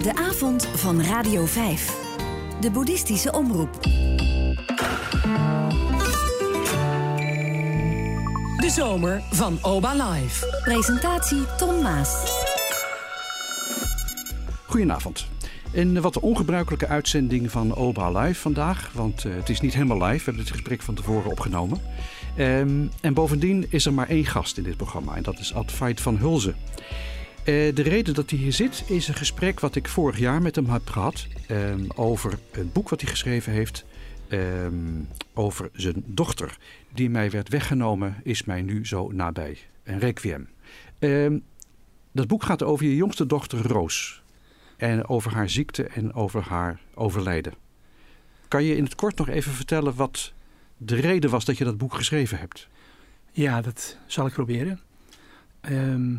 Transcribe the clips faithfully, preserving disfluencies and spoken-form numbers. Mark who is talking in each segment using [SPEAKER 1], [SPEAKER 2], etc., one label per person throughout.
[SPEAKER 1] De avond van Radio vijf. De boeddhistische omroep.
[SPEAKER 2] De zomer van Oba Live.
[SPEAKER 1] Presentatie Ton Maas.
[SPEAKER 3] Goedenavond. Een wat ongebruikelijke uitzending van Oba Live vandaag. Want uh, het is niet helemaal live. We hebben het gesprek van tevoren opgenomen. Um, en bovendien is er maar één gast in dit programma. En dat is Advait van Hulzen. Uh, de reden dat hij hier zit is een gesprek wat ik vorig jaar met hem heb gehad. Um, over een boek wat hij geschreven heeft. Um, over zijn dochter. Die mij werd weggenomen, is mij nu zo nabij. Een requiem. Um, dat boek gaat over je jongste dochter Roos. En over haar ziekte en over haar overlijden. Kan je in het kort nog even vertellen wat de reden was dat je dat boek geschreven hebt?
[SPEAKER 4] Ja, dat zal ik proberen. Um,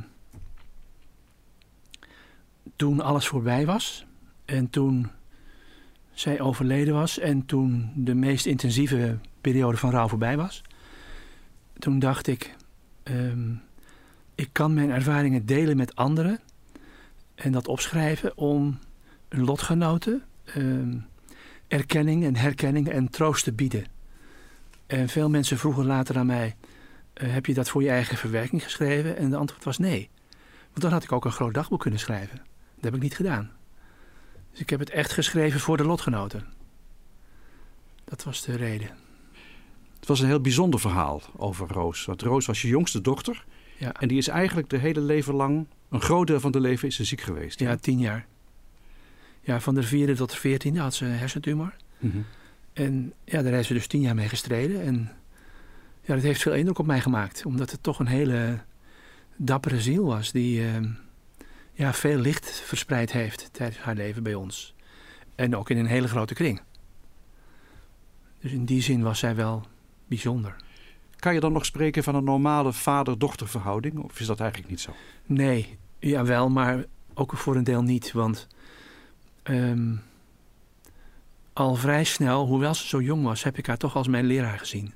[SPEAKER 4] toen alles voorbij was en toen zij overleden was en toen de meest intensieve periode van rouw voorbij was, toen dacht ik, um, ik kan mijn ervaringen delen met anderen en dat opschrijven om een lotgenoten um, erkenning en herkenning en troost te bieden. En veel mensen vroegen later aan mij, uh, heb je dat voor je eigen verwerking geschreven? En de antwoord was nee. Want dan had ik ook een groot dagboek kunnen schrijven. Dat heb ik niet gedaan. Dus ik heb het echt geschreven voor de lotgenoten. Dat was de reden.
[SPEAKER 3] Het was een heel bijzonder verhaal over Roos. Want Roos was je jongste dochter.
[SPEAKER 4] Ja. En
[SPEAKER 3] die is eigenlijk de hele leven lang, een groot deel van de leven is ze ziek geweest.
[SPEAKER 4] Ja, tien jaar. Ja, van de vierde tot de veertiende had ze een hersentumor.
[SPEAKER 3] Mm-hmm. En
[SPEAKER 4] ja, daar heeft ze dus tien jaar mee gestreden. En ja, dat heeft veel indruk op mij gemaakt. Omdat het toch een hele dappere ziel was die uh, ja, veel licht verspreid heeft tijdens haar leven bij ons. En ook in een hele grote kring. Dus in die zin was zij wel bijzonder.
[SPEAKER 3] Kan je dan nog spreken van een normale vader-dochter verhouding? Of is dat eigenlijk niet zo?
[SPEAKER 4] Nee, jawel, maar ook voor een deel niet. Want um, al vrij snel, hoewel ze zo jong was, heb ik haar toch als mijn leraar gezien.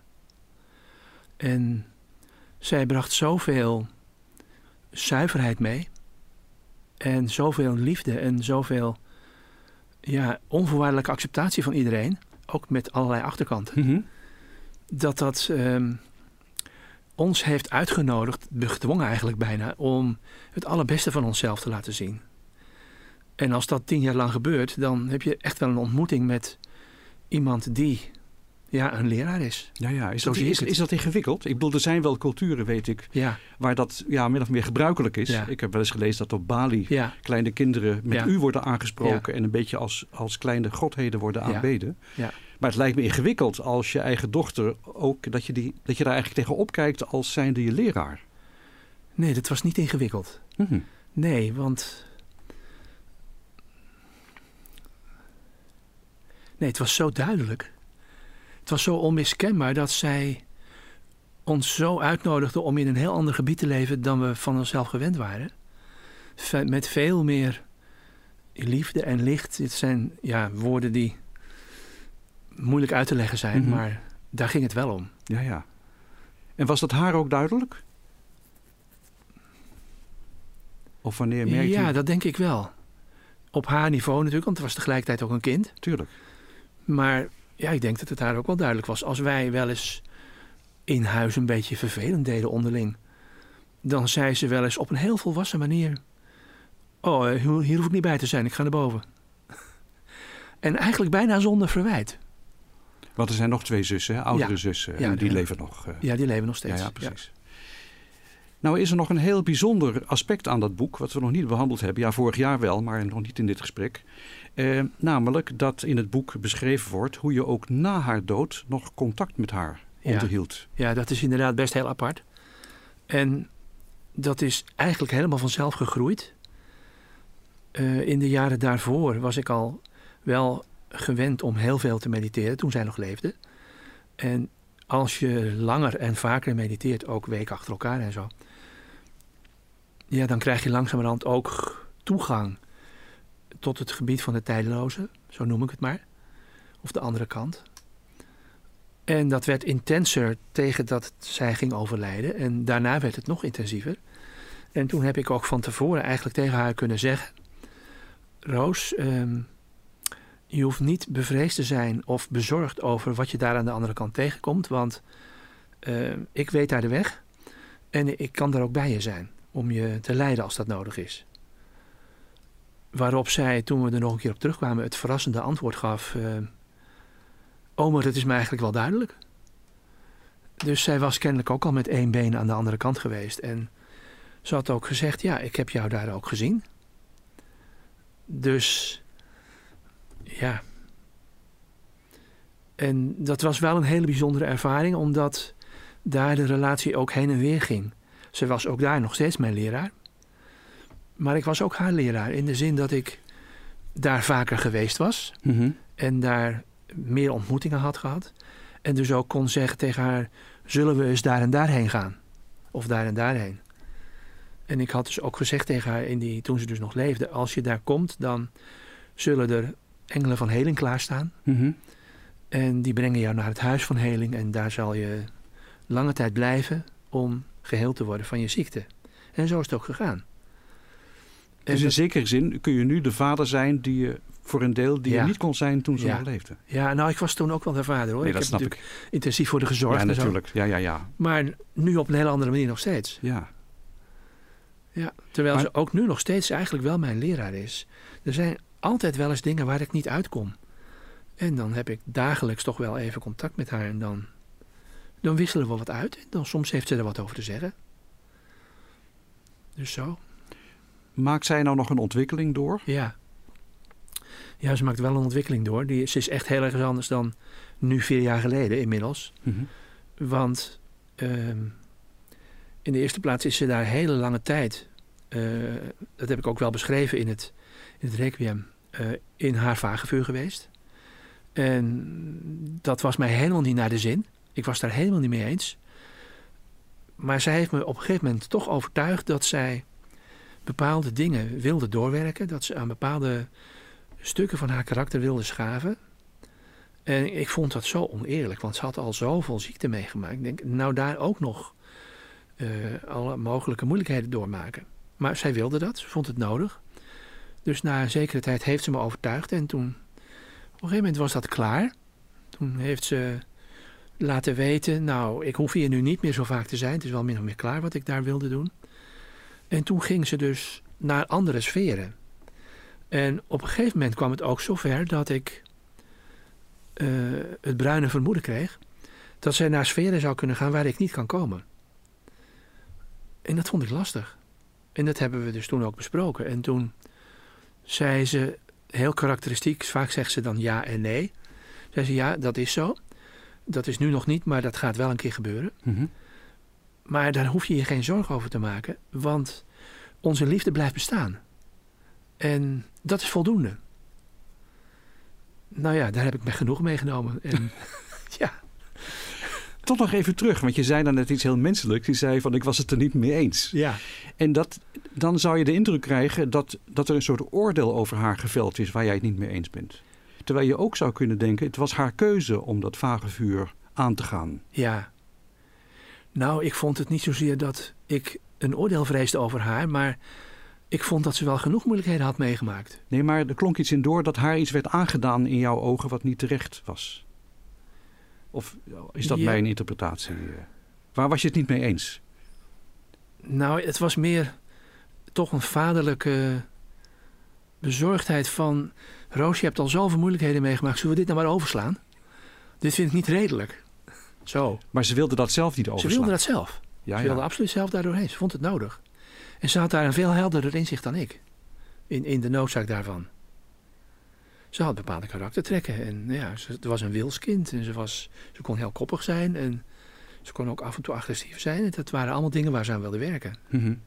[SPEAKER 4] En zij bracht zoveel zuiverheid mee. En zoveel liefde en zoveel ja, onvoorwaardelijke acceptatie van iedereen. Ook met allerlei achterkanten.
[SPEAKER 3] Mm-hmm.
[SPEAKER 4] Dat dat um, ons heeft uitgenodigd, gedwongen eigenlijk bijna, om het allerbeste van onszelf te laten zien. En als dat tien jaar lang gebeurt, dan heb je echt wel een ontmoeting met iemand die ja, een leraar is.
[SPEAKER 3] Ja, ja. Is, dat, is, is dat ingewikkeld? Ik bedoel, er zijn wel culturen, weet ik,
[SPEAKER 4] ja.
[SPEAKER 3] waar dat ja, min of meer gebruikelijk is. Ja. Ik heb wel eens gelezen dat op Bali ja. kleine kinderen met ja. u worden aangesproken ja. en een beetje als, als kleine godheden worden aanbeden.
[SPEAKER 4] Ja. Ja.
[SPEAKER 3] Maar het lijkt me ingewikkeld als je eigen dochter ook, dat je, die, dat je daar eigenlijk tegen opkijkt als zijnde je leraar.
[SPEAKER 4] Nee, dat was niet ingewikkeld.
[SPEAKER 3] Mm-hmm.
[SPEAKER 4] Nee, want nee, het was zo duidelijk. Het was zo onmiskenbaar dat zij ons zo uitnodigde om in een heel ander gebied te leven dan we van onszelf gewend waren. Met veel meer liefde en licht. Het zijn ja, woorden die moeilijk uit te leggen zijn, mm-hmm. maar daar ging het wel om.
[SPEAKER 3] Ja, ja. En was dat haar ook duidelijk? Of wanneer merkte je?
[SPEAKER 4] Ja, dat denk ik wel. Op haar niveau natuurlijk, want het was tegelijkertijd ook een kind.
[SPEAKER 3] Tuurlijk.
[SPEAKER 4] Maar ja, ik denk dat het haar ook wel duidelijk was. Als wij wel eens in huis een beetje vervelend deden onderling, dan zei ze wel eens op een heel volwassen manier: oh, hier hoef ik niet bij te zijn, ik ga naar boven. En eigenlijk bijna zonder verwijt.
[SPEAKER 3] Want er zijn nog twee zussen, hè? Oudere ja. zussen. Ja, en die ja. leven nog. Uh...
[SPEAKER 4] Ja, die leven nog steeds.
[SPEAKER 3] Ja, ja precies. Ja. Nou is er nog een heel bijzonder aspect aan dat boek, wat we nog niet behandeld hebben. Ja, vorig jaar wel, maar nog niet in dit gesprek. Uh, namelijk dat in het boek beschreven wordt hoe je ook na haar dood nog contact met haar
[SPEAKER 4] ja.
[SPEAKER 3] onderhield.
[SPEAKER 4] Ja, dat is inderdaad best heel apart. En dat is eigenlijk helemaal vanzelf gegroeid. Uh, in de jaren daarvoor was ik al wel gewend om heel veel te mediteren toen zij nog leefde. En als je langer en vaker mediteert, ook weken achter elkaar en zo, ja, dan krijg je langzamerhand ook toegang tot het gebied van de tijdloze, zo noem ik het maar. Of de andere kant. En dat werd intenser tegen dat zij ging overlijden. En daarna werd het nog intensiever. En toen heb ik ook van tevoren eigenlijk tegen haar kunnen zeggen: Roos, um, je hoeft niet bevreesd te zijn of bezorgd over wat je daar aan de andere kant tegenkomt. Want uh, ik weet daar de weg en ik kan daar ook bij je zijn om je te leiden als dat nodig is. Waarop zij, toen we er nog een keer op terugkwamen, het verrassende antwoord gaf. Uh, oh, maar dat is me eigenlijk wel duidelijk. Dus zij was kennelijk ook al met één been aan de andere kant geweest. En ze had ook gezegd, ja, ik heb jou daar ook gezien. Dus, ja. En dat was wel een hele bijzondere ervaring, omdat daar de relatie ook heen en weer ging. Ze was ook daar nog steeds mijn leraar. Maar ik was ook haar leraar in de zin dat ik daar vaker geweest was.
[SPEAKER 3] Mm-hmm.
[SPEAKER 4] En daar meer ontmoetingen had gehad. En dus ook kon zeggen tegen haar, zullen we eens daar en daarheen gaan? Of daar en daarheen. En ik had dus ook gezegd tegen haar, in die, toen ze dus nog leefde, als je daar komt, dan zullen er engelen van heling klaarstaan.
[SPEAKER 3] Mm-hmm.
[SPEAKER 4] En die brengen jou naar het huis van heling. En daar zal je lange tijd blijven om geheeld te worden van je ziekte. En zo is het ook gegaan.
[SPEAKER 3] Dus in
[SPEAKER 4] dat,
[SPEAKER 3] zekere zin kun je nu de vader zijn die je voor een deel die
[SPEAKER 4] ja.
[SPEAKER 3] je niet kon zijn toen ze
[SPEAKER 4] ja.
[SPEAKER 3] nog leefde.
[SPEAKER 4] Ja, nou, ik was toen ook wel haar vader, hoor.
[SPEAKER 3] Nee,
[SPEAKER 4] ik
[SPEAKER 3] dat
[SPEAKER 4] heb
[SPEAKER 3] snap
[SPEAKER 4] natuurlijk
[SPEAKER 3] ik.
[SPEAKER 4] intensief voor de gezorgd.
[SPEAKER 3] Ja,
[SPEAKER 4] en zo.
[SPEAKER 3] natuurlijk. Ja, ja, ja.
[SPEAKER 4] Maar nu op een hele andere manier nog steeds.
[SPEAKER 3] Ja.
[SPEAKER 4] Ja, terwijl
[SPEAKER 3] maar,
[SPEAKER 4] ze ook nu nog steeds eigenlijk wel mijn leraar is. Er zijn altijd wel eens dingen waar ik niet uitkom. En dan heb ik dagelijks toch wel even contact met haar. En dan, dan wisselen we wat uit. En dan soms heeft ze er wat over te zeggen. Dus zo.
[SPEAKER 3] Maakt zij nou nog een ontwikkeling door?
[SPEAKER 4] Ja. Ja, ze maakt wel een ontwikkeling door. Die, ze is echt heel erg anders dan nu vier jaar geleden inmiddels.
[SPEAKER 3] Mm-hmm.
[SPEAKER 4] Want um, in de eerste plaats is ze daar hele lange tijd... Uh, dat heb ik ook wel beschreven in het, in het Requiem... Uh, in haar vagevuur geweest. En dat was mij helemaal niet naar de zin. Ik was daar helemaal niet mee eens. Maar zij heeft me op een gegeven moment toch overtuigd... dat zij bepaalde dingen wilde doorwerken. Dat ze aan bepaalde stukken van haar karakter wilde schaven. En ik vond dat zo oneerlijk. Want ze had al zoveel ziekte meegemaakt. Ik denk, nou daar ook nog uh, alle mogelijke moeilijkheden doormaken. Maar zij wilde dat. Ze vond het nodig. Dus na een zekere tijd heeft ze me overtuigd. En toen, op een gegeven moment was dat klaar. Toen heeft ze laten weten... nou, ik hoef hier nu niet meer zo vaak te zijn. Het is wel min of meer klaar wat ik daar wilde doen. En toen ging ze dus naar andere sferen. En op een gegeven moment kwam het ook zover dat ik uh, het bruine vermoeden kreeg... dat zij naar sferen zou kunnen gaan waar ik niet kan komen. En dat vond ik lastig. En dat hebben we dus toen ook besproken. En toen zei ze, heel karakteristiek, vaak zegt ze dan ja en nee. Zei ze, ja, dat is zo. Dat is nu nog niet, maar dat gaat wel een keer gebeuren.
[SPEAKER 3] Mm-hmm.
[SPEAKER 4] Maar daar hoef je je geen zorgen over te maken. Want onze liefde blijft bestaan. En dat is voldoende. Nou ja, daar heb ik me genoeg meegenomen. En ja...
[SPEAKER 3] Toch nog even terug, want je zei dan net iets heel menselijks. Je zei van, ik was het er niet mee eens.
[SPEAKER 4] Ja.
[SPEAKER 3] En dat, dan zou je de indruk krijgen dat, dat er een soort oordeel over haar geveld is... waar jij het niet mee eens bent. Terwijl je ook zou kunnen denken, het was haar keuze om dat vagevuur aan te gaan.
[SPEAKER 4] Ja. Nou, ik vond het niet zozeer dat ik een oordeel vreesde over haar... maar ik vond dat ze wel genoeg moeilijkheden had meegemaakt.
[SPEAKER 3] Nee, maar er klonk iets in door dat haar iets werd aangedaan in jouw ogen... wat niet terecht was. Of is dat
[SPEAKER 4] ja.
[SPEAKER 3] mijn interpretatie? Waar was je het niet mee eens?
[SPEAKER 4] Nou, het was meer toch een vaderlijke bezorgdheid van... Roos, je hebt al zoveel moeilijkheden meegemaakt. Zullen we dit nou maar overslaan? Dit vind ik niet redelijk. Zo.
[SPEAKER 3] Maar ze wilde dat zelf niet overslaan?
[SPEAKER 4] Ze wilde dat zelf.
[SPEAKER 3] Ja,
[SPEAKER 4] ze
[SPEAKER 3] ja.
[SPEAKER 4] wilde absoluut zelf daardoorheen. Ze vond het nodig. En ze had daar een veel helderder inzicht dan ik. In, in de noodzaak daarvan. Ze had bepaalde karaktertrekken. En ja, ze, het was een wilskind. En ze, was, ze kon heel koppig zijn. En ze kon ook af en toe agressief zijn. En dat waren allemaal dingen waar ze aan wilde werken.
[SPEAKER 3] Mm-hmm.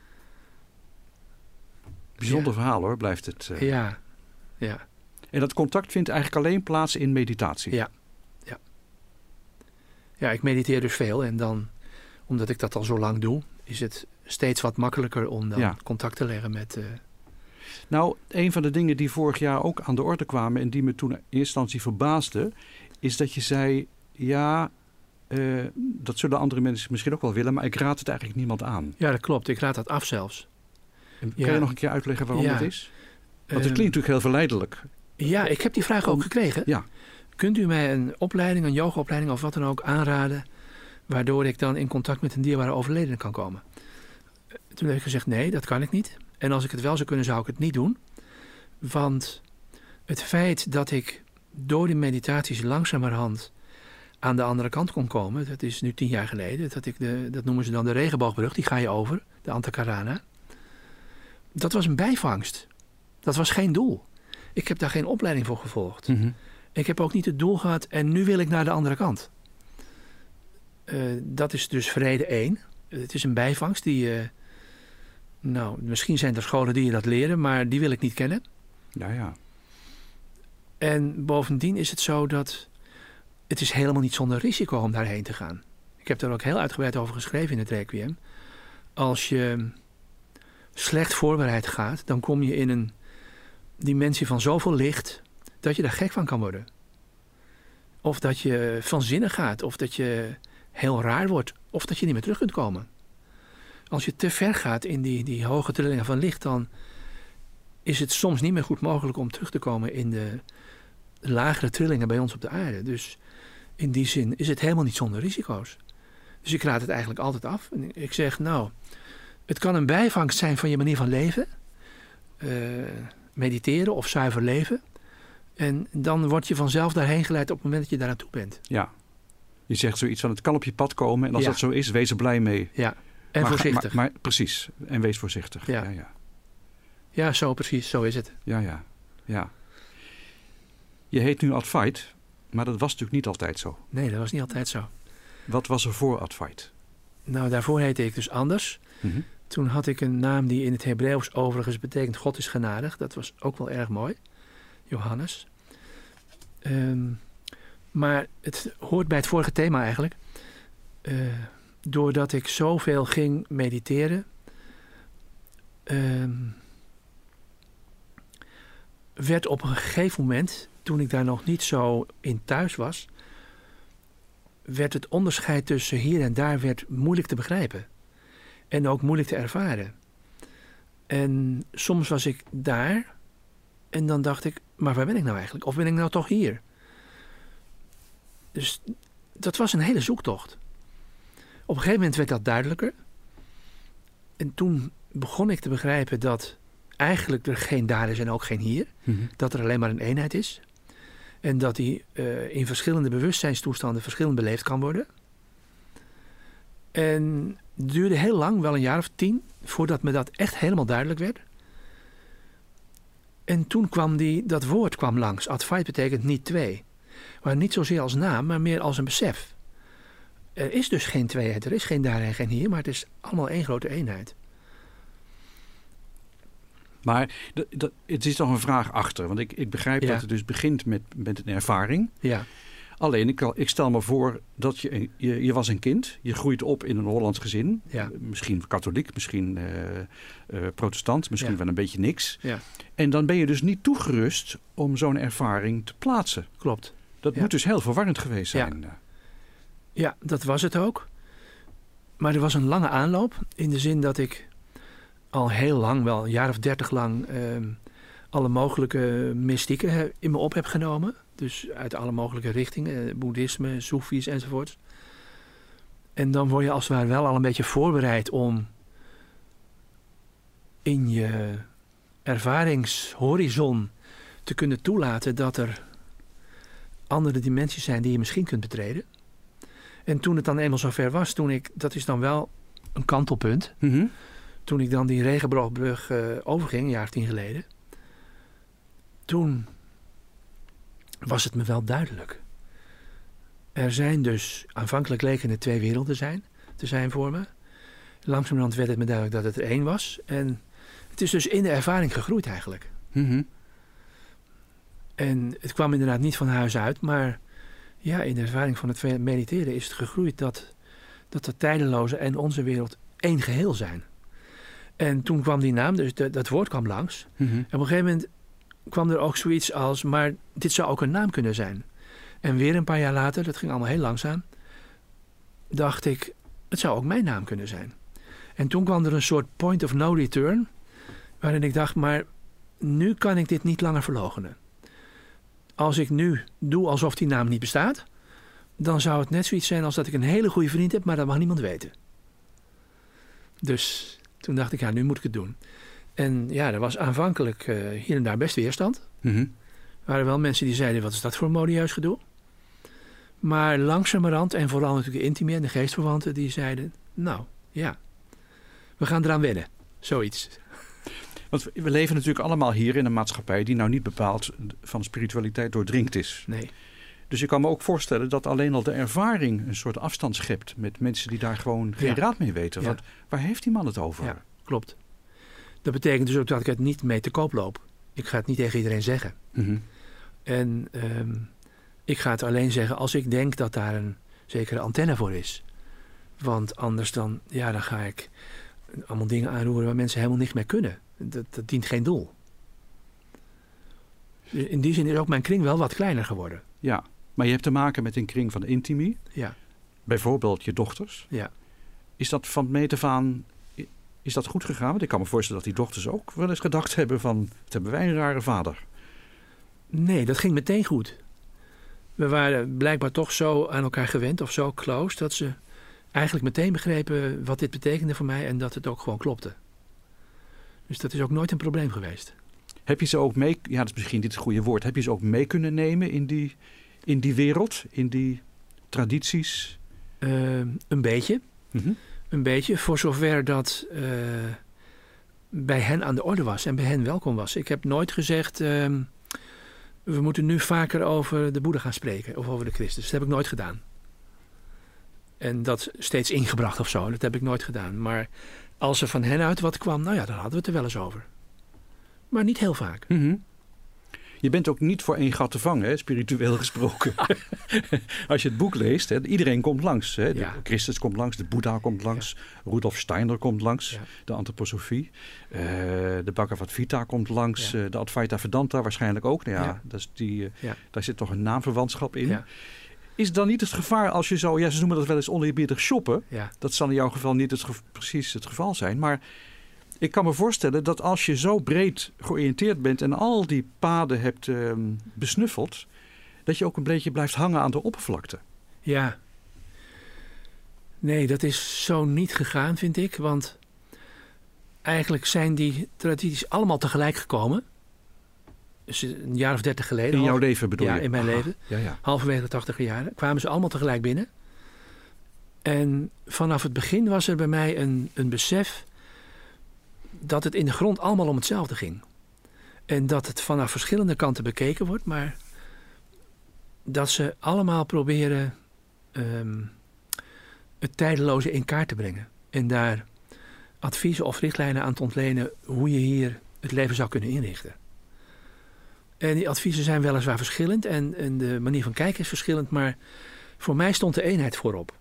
[SPEAKER 3] Bijzonder
[SPEAKER 4] ja.
[SPEAKER 3] verhaal hoor, blijft het. Uh...
[SPEAKER 4] Ja, ja.
[SPEAKER 3] En dat contact vindt eigenlijk alleen plaats in meditatie?
[SPEAKER 4] Ja, ja. Ja, ik mediteer dus veel. En dan, omdat ik dat al zo lang doe, is het steeds wat makkelijker om dan ja. contact te leggen met... Uh...
[SPEAKER 3] Nou, een van de dingen die vorig jaar ook aan de orde kwamen... en die me toen in eerste instantie verbaasde... is dat je zei, ja, uh, dat zullen andere mensen misschien ook wel willen... maar ik raad het eigenlijk niemand aan.
[SPEAKER 4] Ja, dat klopt. Ik raad dat af zelfs.
[SPEAKER 3] En
[SPEAKER 4] ja.
[SPEAKER 3] Kan je nog een keer uitleggen waarom
[SPEAKER 4] ja.
[SPEAKER 3] dat is? Want het klinkt natuurlijk heel verleidelijk.
[SPEAKER 4] Ja, ik heb die vraag ook gekregen.
[SPEAKER 3] Ja.
[SPEAKER 4] Kunt u mij een opleiding, een yogaopleiding of wat dan ook aanraden, waardoor ik dan in contact met een dierbare overledene kan komen? Toen heb ik gezegd, nee, dat kan ik niet. En als ik het wel zou kunnen, zou ik het niet doen. Want het feit dat ik door die meditaties langzamerhand aan de andere kant kon komen, dat is nu tien jaar geleden, dat, ik de, dat noemen ze dan de regenboogbrug, die ga je over, de Antakarana. Dat was een bijvangst. Dat was geen doel. Ik heb daar geen opleiding voor gevolgd.
[SPEAKER 3] Mm-hmm.
[SPEAKER 4] Ik heb ook niet het doel gehad en nu wil ik naar de andere kant. Uh, dat is dus vrede één. Het is een bijvangst die, uh, nou, misschien zijn er scholen die je dat leren, maar die wil ik niet kennen.
[SPEAKER 3] Ja, ja.
[SPEAKER 4] En bovendien is het zo dat het is helemaal niet zonder risico om daarheen te gaan. Ik heb daar ook heel uitgebreid over geschreven in het Requiem. Als je slecht voorbereid gaat, dan kom je in een dimensie van zoveel licht dat je daar gek van kan worden. Of dat je van zinnen gaat, of dat je heel raar wordt, of dat je niet meer terug kunt komen. Als je te ver gaat in die, die hoge trillingen van licht, dan is het soms niet meer goed mogelijk om terug te komen in de lagere trillingen bij ons op de aarde. Dus in die zin is het helemaal niet zonder risico's. Dus ik raad het eigenlijk altijd af. En ik zeg, nou, het kan een bijvangst zijn van je manier van leven. Uh, mediteren of zuiver leven. En dan word je vanzelf daarheen geleid op het moment dat je daar aan toe bent.
[SPEAKER 3] Ja, je zegt zoiets van, het kan op je pad komen. En als
[SPEAKER 4] ja.
[SPEAKER 3] dat zo is, wees er blij mee.
[SPEAKER 4] Ja, en
[SPEAKER 3] maar,
[SPEAKER 4] voorzichtig.
[SPEAKER 3] Maar, maar precies, en wees voorzichtig.
[SPEAKER 4] Ja.
[SPEAKER 3] Ja, ja.
[SPEAKER 4] ja, zo precies, zo is het.
[SPEAKER 3] Ja, ja, ja. Je heet nu Advait, maar dat was natuurlijk niet altijd zo.
[SPEAKER 4] Nee, dat was niet altijd zo.
[SPEAKER 3] Wat was er voor Advait?
[SPEAKER 4] Nou, daarvoor heette ik dus anders.
[SPEAKER 3] Mm-hmm.
[SPEAKER 4] Toen had ik een naam die in het Hebreeuws overigens betekent God is genadig. Dat was ook wel erg mooi. Johannes. Um, maar het hoort bij het vorige thema eigenlijk. Uh, doordat ik zoveel ging mediteren, Um, werd op een gegeven moment, toen ik daar nog niet zo in thuis was, werd het onderscheid tussen hier en daar werd moeilijk te begrijpen. En ook moeilijk te ervaren. En soms was ik daar en dan dacht ik, maar waar ben ik nou eigenlijk? Of ben ik nou toch hier? Dus dat was een hele zoektocht. Op een gegeven moment werd dat duidelijker. En toen begon ik te begrijpen dat eigenlijk er geen daar is en ook geen hier.
[SPEAKER 3] Mm-hmm. Dat
[SPEAKER 4] er alleen maar een eenheid is. En dat die uh, in verschillende bewustzijnstoestanden verschillend beleefd kan worden. En het duurde heel lang, wel een jaar of tien, voordat me dat echt helemaal duidelijk werd. En toen kwam die, dat woord kwam langs. Advait betekent niet twee. Maar niet zozeer als naam, maar meer als een besef. Er is dus geen tweeheid, er is geen daar en geen hier, maar het is allemaal één grote eenheid.
[SPEAKER 3] Maar d- d- het is toch een vraag achter. Want ik, ik begrijp
[SPEAKER 4] ja.
[SPEAKER 3] dat het dus begint met, met een ervaring.
[SPEAKER 4] Ja.
[SPEAKER 3] Alleen, ik, ik stel me voor dat je, je... Je was een kind. Je groeit op in een Hollands gezin.
[SPEAKER 4] Ja.
[SPEAKER 3] Misschien katholiek, misschien uh, uh, protestant. Misschien
[SPEAKER 4] ja.
[SPEAKER 3] wel een beetje niks.
[SPEAKER 4] Ja.
[SPEAKER 3] En dan ben je dus niet toegerust om zo'n ervaring te plaatsen.
[SPEAKER 4] Klopt.
[SPEAKER 3] Dat
[SPEAKER 4] ja.
[SPEAKER 3] moet dus heel verwarrend geweest zijn.
[SPEAKER 4] Ja. ja, dat was het ook. Maar er was een lange aanloop. In de zin dat ik al heel lang, wel een jaar of dertig lang, uh, alle mogelijke mystieken in me op heb genomen. Dus uit alle mogelijke richtingen, boeddhisme, soefies enzovoort. En dan word je als het ware wel al een beetje voorbereid om in je ervaringshorizon te kunnen toelaten dat er andere dimensies zijn die je misschien kunt betreden. En toen het dan eenmaal zover was, toen ik, dat is dan wel een kantelpunt.
[SPEAKER 3] Mm-hmm.
[SPEAKER 4] Toen ik dan die regenboogbrug uh, overging, een jaar of tien geleden. Toen was het me wel duidelijk. Er zijn dus, aanvankelijk leken er twee werelden zijn, te zijn voor me. Langzamerhand werd het me duidelijk dat het er één was. En het is dus in de ervaring gegroeid eigenlijk.
[SPEAKER 3] Mm-hmm.
[SPEAKER 4] En het kwam inderdaad niet van huis uit, maar ja, in de ervaring van het mediteren is het gegroeid dat, dat de tijdeloze en onze wereld één geheel zijn. En toen kwam die naam, dus de, dat woord kwam langs.
[SPEAKER 3] Mm-hmm.
[SPEAKER 4] En op een gegeven moment kwam er ook zoiets als, maar dit zou ook een naam kunnen zijn. En weer een paar jaar later, dat ging allemaal heel langzaam, dacht ik, het zou ook mijn naam kunnen zijn. En toen kwam er een soort point of no return, waarin ik dacht, maar nu kan ik dit niet langer verloochenen. Als ik nu doe alsof die naam niet bestaat, dan zou het net zoiets zijn als dat ik een hele goede vriend heb, maar dat mag niemand weten. Dus toen dacht ik, ja, nu moet ik het doen. En ja, er was aanvankelijk uh, hier en daar best weerstand.
[SPEAKER 3] Mm-hmm.
[SPEAKER 4] Er waren wel mensen die zeiden, wat is dat voor een modieus gedoe? Maar langzamerhand, en vooral natuurlijk de intimie en de geestverwanten, die zeiden, nou, ja, we gaan eraan wennen. Zoiets.
[SPEAKER 3] Want we leven natuurlijk allemaal hier in een maatschappij die nou niet bepaald van spiritualiteit doordringt is.
[SPEAKER 4] Nee.
[SPEAKER 3] Dus je kan me ook voorstellen dat alleen al de ervaring een soort afstand schept met mensen die daar gewoon geen
[SPEAKER 4] ja.
[SPEAKER 3] raad mee weten.
[SPEAKER 4] Ja.
[SPEAKER 3] Wat, waar heeft die man het over?
[SPEAKER 4] Ja, klopt. Dat betekent dus ook dat ik het niet mee te koop loop. Ik ga het niet tegen iedereen zeggen.
[SPEAKER 3] Mm-hmm.
[SPEAKER 4] En um, ik ga het alleen zeggen als ik denk dat daar een zekere antenne voor is. Want anders dan, ja, dan ga ik allemaal dingen aanroeren waar mensen helemaal niks mee kunnen. Dat, dat dient geen doel. In die zin is ook mijn kring wel wat kleiner geworden.
[SPEAKER 3] Ja, maar je hebt te maken met een kring van intimie.
[SPEAKER 4] Ja.
[SPEAKER 3] Bijvoorbeeld je dochters.
[SPEAKER 4] Ja.
[SPEAKER 3] Is dat van meet af aan, is dat goed gegaan? Want ik kan me voorstellen dat die dochters ook wel eens gedacht hebben van, wat hebben wij een rare vader?
[SPEAKER 4] Nee, dat ging meteen goed. We waren blijkbaar toch zo aan elkaar gewend of zo close, dat ze eigenlijk meteen begrepen wat dit betekende voor mij en dat het ook gewoon klopte. Dus dat is ook nooit een probleem geweest.
[SPEAKER 3] Heb je ze ook mee, ja, dat is misschien niet het goede woord, heb je ze ook mee kunnen nemen in die, in die wereld, in die tradities?
[SPEAKER 4] Uh, een beetje.
[SPEAKER 3] Mm-hmm.
[SPEAKER 4] Een beetje, voor zover dat uh, bij hen aan de orde was en bij hen welkom was. Ik heb nooit gezegd, uh, we moeten nu vaker over de Boeddha gaan spreken of over de Christus. Dat heb ik nooit gedaan. En dat steeds ingebracht of zo, dat heb ik nooit gedaan. Maar als er van hen uit wat kwam, nou ja, dan hadden we het er wel eens over. Maar niet heel vaak.
[SPEAKER 3] Mm-hmm. Je bent ook niet voor één gat te vangen, hè, spiritueel gesproken. Als je het boek leest, hè, iedereen komt langs. Hè. De
[SPEAKER 4] Ja.
[SPEAKER 3] Christus komt langs, de Boeddha komt langs, ja. Rudolf Steiner komt langs,
[SPEAKER 4] Ja.
[SPEAKER 3] de antroposofie. Uh, de Bhagavad Gita komt langs,
[SPEAKER 4] Ja.
[SPEAKER 3] uh, de Advaita Vedanta waarschijnlijk ook. Nou ja,
[SPEAKER 4] Ja.
[SPEAKER 3] dat is die, uh,
[SPEAKER 4] Ja.
[SPEAKER 3] daar zit toch een naamverwantschap in.
[SPEAKER 4] Ja.
[SPEAKER 3] Is dan niet het gevaar als je zo, ja, ze noemen dat wel eens oneerbiedig shoppen.
[SPEAKER 4] Ja.
[SPEAKER 3] Dat zal in jouw geval niet het ge- precies het geval zijn, maar ik kan me voorstellen dat als je zo breed georiënteerd bent en al die paden hebt uh, besnuffeld, dat je ook een beetje blijft hangen aan de oppervlakte.
[SPEAKER 4] Ja. Nee, dat is zo niet gegaan, vind ik. Want eigenlijk zijn die tradities allemaal tegelijk gekomen. Dus een jaar of dertig geleden.
[SPEAKER 3] In jouw
[SPEAKER 4] half,
[SPEAKER 3] leven bedoel
[SPEAKER 4] ja,
[SPEAKER 3] je?
[SPEAKER 4] in mijn
[SPEAKER 3] Aha.
[SPEAKER 4] leven.
[SPEAKER 3] Ja, ja.
[SPEAKER 4] Halverwege de tachtiger jaren. Kwamen ze allemaal tegelijk binnen. En vanaf het begin was er bij mij een, een besef dat het in de grond allemaal om hetzelfde ging. En dat het vanaf verschillende kanten bekeken wordt, maar dat ze allemaal proberen um, het tijdeloze in kaart te brengen. En daar adviezen of richtlijnen aan te ontlenen hoe je hier het leven zou kunnen inrichten. En die adviezen zijn weliswaar verschillend en, en de manier van kijken is verschillend, maar voor mij stond de eenheid voorop.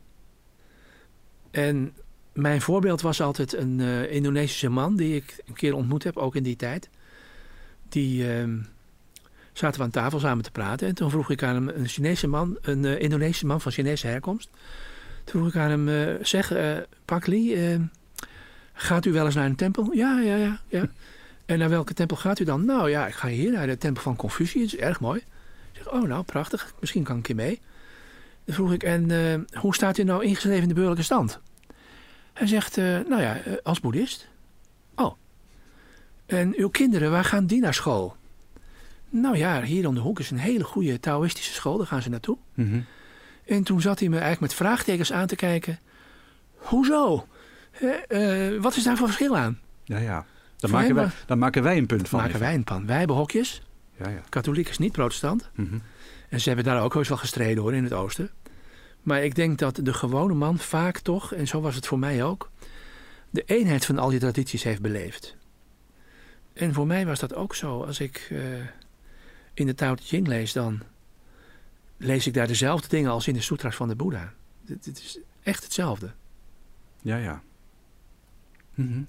[SPEAKER 4] En mijn voorbeeld was altijd een uh, Indonesische man die ik een keer ontmoet heb, ook in die tijd. Die uh, zaten we aan tafel samen te praten. En toen vroeg ik aan hem, een Chinese man, een uh, Indonesische man van Chinese herkomst. Toen vroeg ik aan hem, uh, zeg, uh, Pak Lee, uh, gaat u wel eens naar een tempel? Ja, ja, ja, ja. En naar welke tempel gaat u dan? Nou ja, ik ga hier naar de tempel van Confucius, erg mooi. Ik zeg, oh nou, prachtig, misschien kan ik een keer mee. Dan vroeg ik, en uh, hoe staat u nou ingeschreven in de burgerlijke stand? Hij zegt, uh, nou ja, uh, als boeddhist. Oh. En uw kinderen, waar gaan die naar school? Nou ja, hier om de hoek is een hele goede Taoïstische school, daar gaan ze naartoe.
[SPEAKER 3] Mm-hmm.
[SPEAKER 4] En toen zat hij me eigenlijk met vraagtekens aan te kijken. Hoezo? Uh, uh, wat is daar voor verschil aan?
[SPEAKER 3] Ja, ja. Dan maken, wij, dan maken wij een punt van.
[SPEAKER 4] maken
[SPEAKER 3] even.
[SPEAKER 4] wij een pan. Wij hebben hokjes.
[SPEAKER 3] Ja, ja.
[SPEAKER 4] Katholiek is niet protestant.
[SPEAKER 3] Mm-hmm.
[SPEAKER 4] En ze hebben daar ook heus wel gestreden hoor, in het oosten. Maar ik denk dat de gewone man vaak toch, en zo was het voor mij ook, de eenheid van al die tradities heeft beleefd. En voor mij was dat ook zo. Als ik uh, in de Tao Te Ching lees, dan lees ik daar dezelfde dingen als in de sutras van de Boeddha. Het, het is echt hetzelfde.
[SPEAKER 3] Ja, ja. Mm-hmm.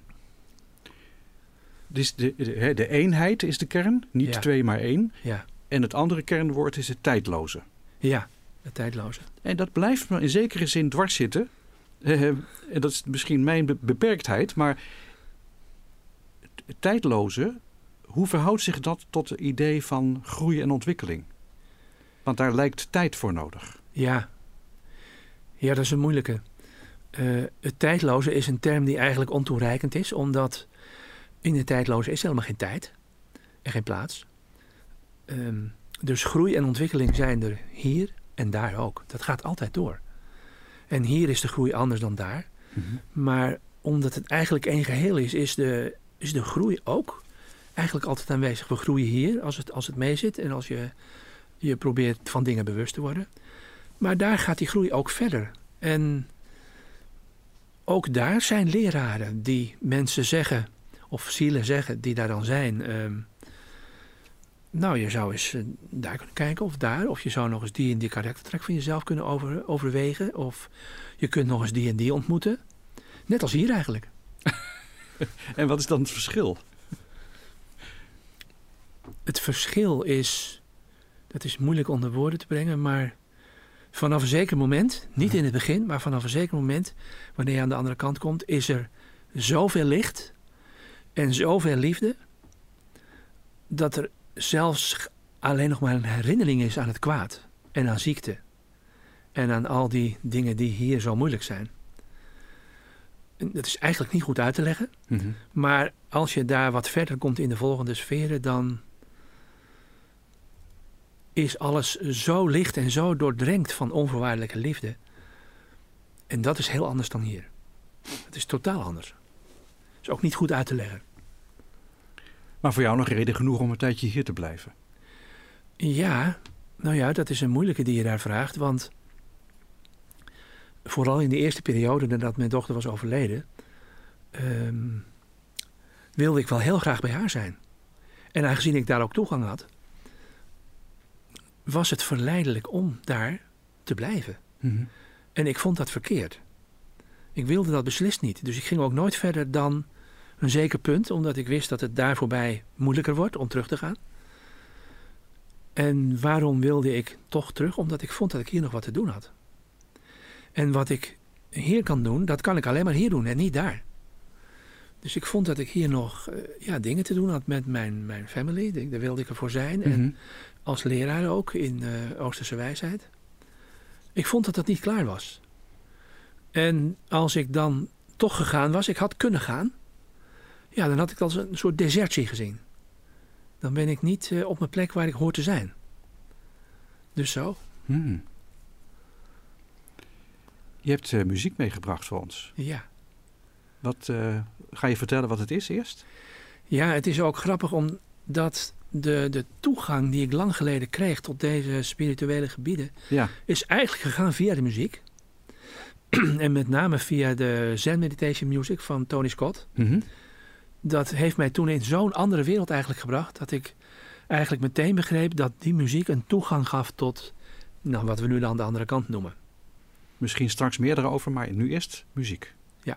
[SPEAKER 3] Dus de, de, de eenheid is de kern, niet
[SPEAKER 4] Ja.
[SPEAKER 3] twee maar één.
[SPEAKER 4] Ja,
[SPEAKER 3] En het andere kernwoord is het tijdloze.
[SPEAKER 4] ja, het tijdloze.
[SPEAKER 3] En dat blijft me in zekere zin dwars zitten. Uh, en dat is misschien mijn be- beperktheid, maar het tijdloze hoe verhoudt zich dat tot het idee van groei en ontwikkeling? Want daar lijkt tijd voor nodig.
[SPEAKER 4] Ja, ja dat is een moeilijke. Uh, het tijdloze is een term die eigenlijk ontoereikend is, omdat in het tijdloze is helemaal geen tijd en geen plaats. Um, dus groei en ontwikkeling zijn er hier en daar ook. Dat gaat altijd door. En hier is de groei anders dan daar. Mm-hmm. Maar omdat het eigenlijk één geheel is, is de, is de groei ook eigenlijk altijd aanwezig. We groeien hier als het, als het mee zit en als je, je probeert van dingen bewust te worden. Maar daar gaat die groei ook verder. En ook daar zijn leraren die mensen zeggen, of zielen zeggen, die daar dan zijn. Um, nou, je zou eens uh, daar kunnen kijken of daar. Of je zou nog eens die en die karaktertrek van jezelf kunnen over, overwegen. Of je kunt nog eens die en die ontmoeten. Net als hier eigenlijk.
[SPEAKER 3] En wat is dan het verschil?
[SPEAKER 4] Het verschil is, dat is moeilijk onder woorden te brengen, maar vanaf een zeker moment, niet in het begin, maar vanaf een zeker moment, wanneer je aan de andere kant komt, is er zoveel licht en zoveel liefde, dat er zelfs alleen nog maar een herinnering is aan het kwaad en aan ziekte en aan al die dingen die hier zo moeilijk zijn. Dat is eigenlijk niet goed uit te leggen, mm-hmm. maar als je daar wat verder komt in de volgende sferen, dan is alles zo licht en zo doordrenkt van onvoorwaardelijke liefde. En dat is heel anders dan hier. Het is totaal anders. Het is ook niet goed uit te leggen.
[SPEAKER 3] Maar voor jou nog reden genoeg om een tijdje hier te blijven?
[SPEAKER 4] Ja, nou ja, dat is een moeilijke die je daar vraagt. Want vooral in de eerste periode nadat mijn dochter was overleden, um, wilde ik wel heel graag bij haar zijn. En aangezien ik daar ook toegang had, was het verleidelijk om daar te blijven. Mm-hmm. En ik vond dat verkeerd. Ik wilde dat beslist niet. Dus ik ging ook nooit verder dan een zeker punt, omdat ik wist dat het daar voorbij moeilijker wordt om terug te gaan. En waarom wilde ik toch terug? Omdat ik vond dat ik hier nog wat te doen had. En wat ik hier kan doen, dat kan ik alleen maar hier doen en niet daar. Dus ik vond dat ik hier nog uh, ja, dingen te doen had met mijn, mijn family. Daar wilde ik ervoor zijn. Mm-hmm. En als leraar ook in uh, Oosterse wijsheid. Ik vond dat dat niet klaar was. En als ik dan toch gegaan was, ik had kunnen gaan. Ja, dan had ik dat als een soort desertie gezien. Dan ben ik niet uh, op mijn plek waar ik hoor te zijn. Dus zo.
[SPEAKER 3] Hmm. Je hebt uh, muziek meegebracht voor ons.
[SPEAKER 4] Ja.
[SPEAKER 3] Wat, uh, ga je vertellen wat het is eerst?
[SPEAKER 4] Ja, het is ook grappig omdat de, de toegang die ik lang geleden kreeg tot deze spirituele gebieden, ja, is eigenlijk gegaan via de muziek. En met name via de Zen Meditation Music van Tony Scott. Mm-hmm. Dat heeft mij toen in zo'n andere wereld eigenlijk gebracht, dat ik eigenlijk meteen begreep dat die muziek een toegang gaf tot, nou, wat we nu dan de andere kant noemen.
[SPEAKER 3] Misschien straks meer erover, maar nu eerst muziek.
[SPEAKER 4] Ja.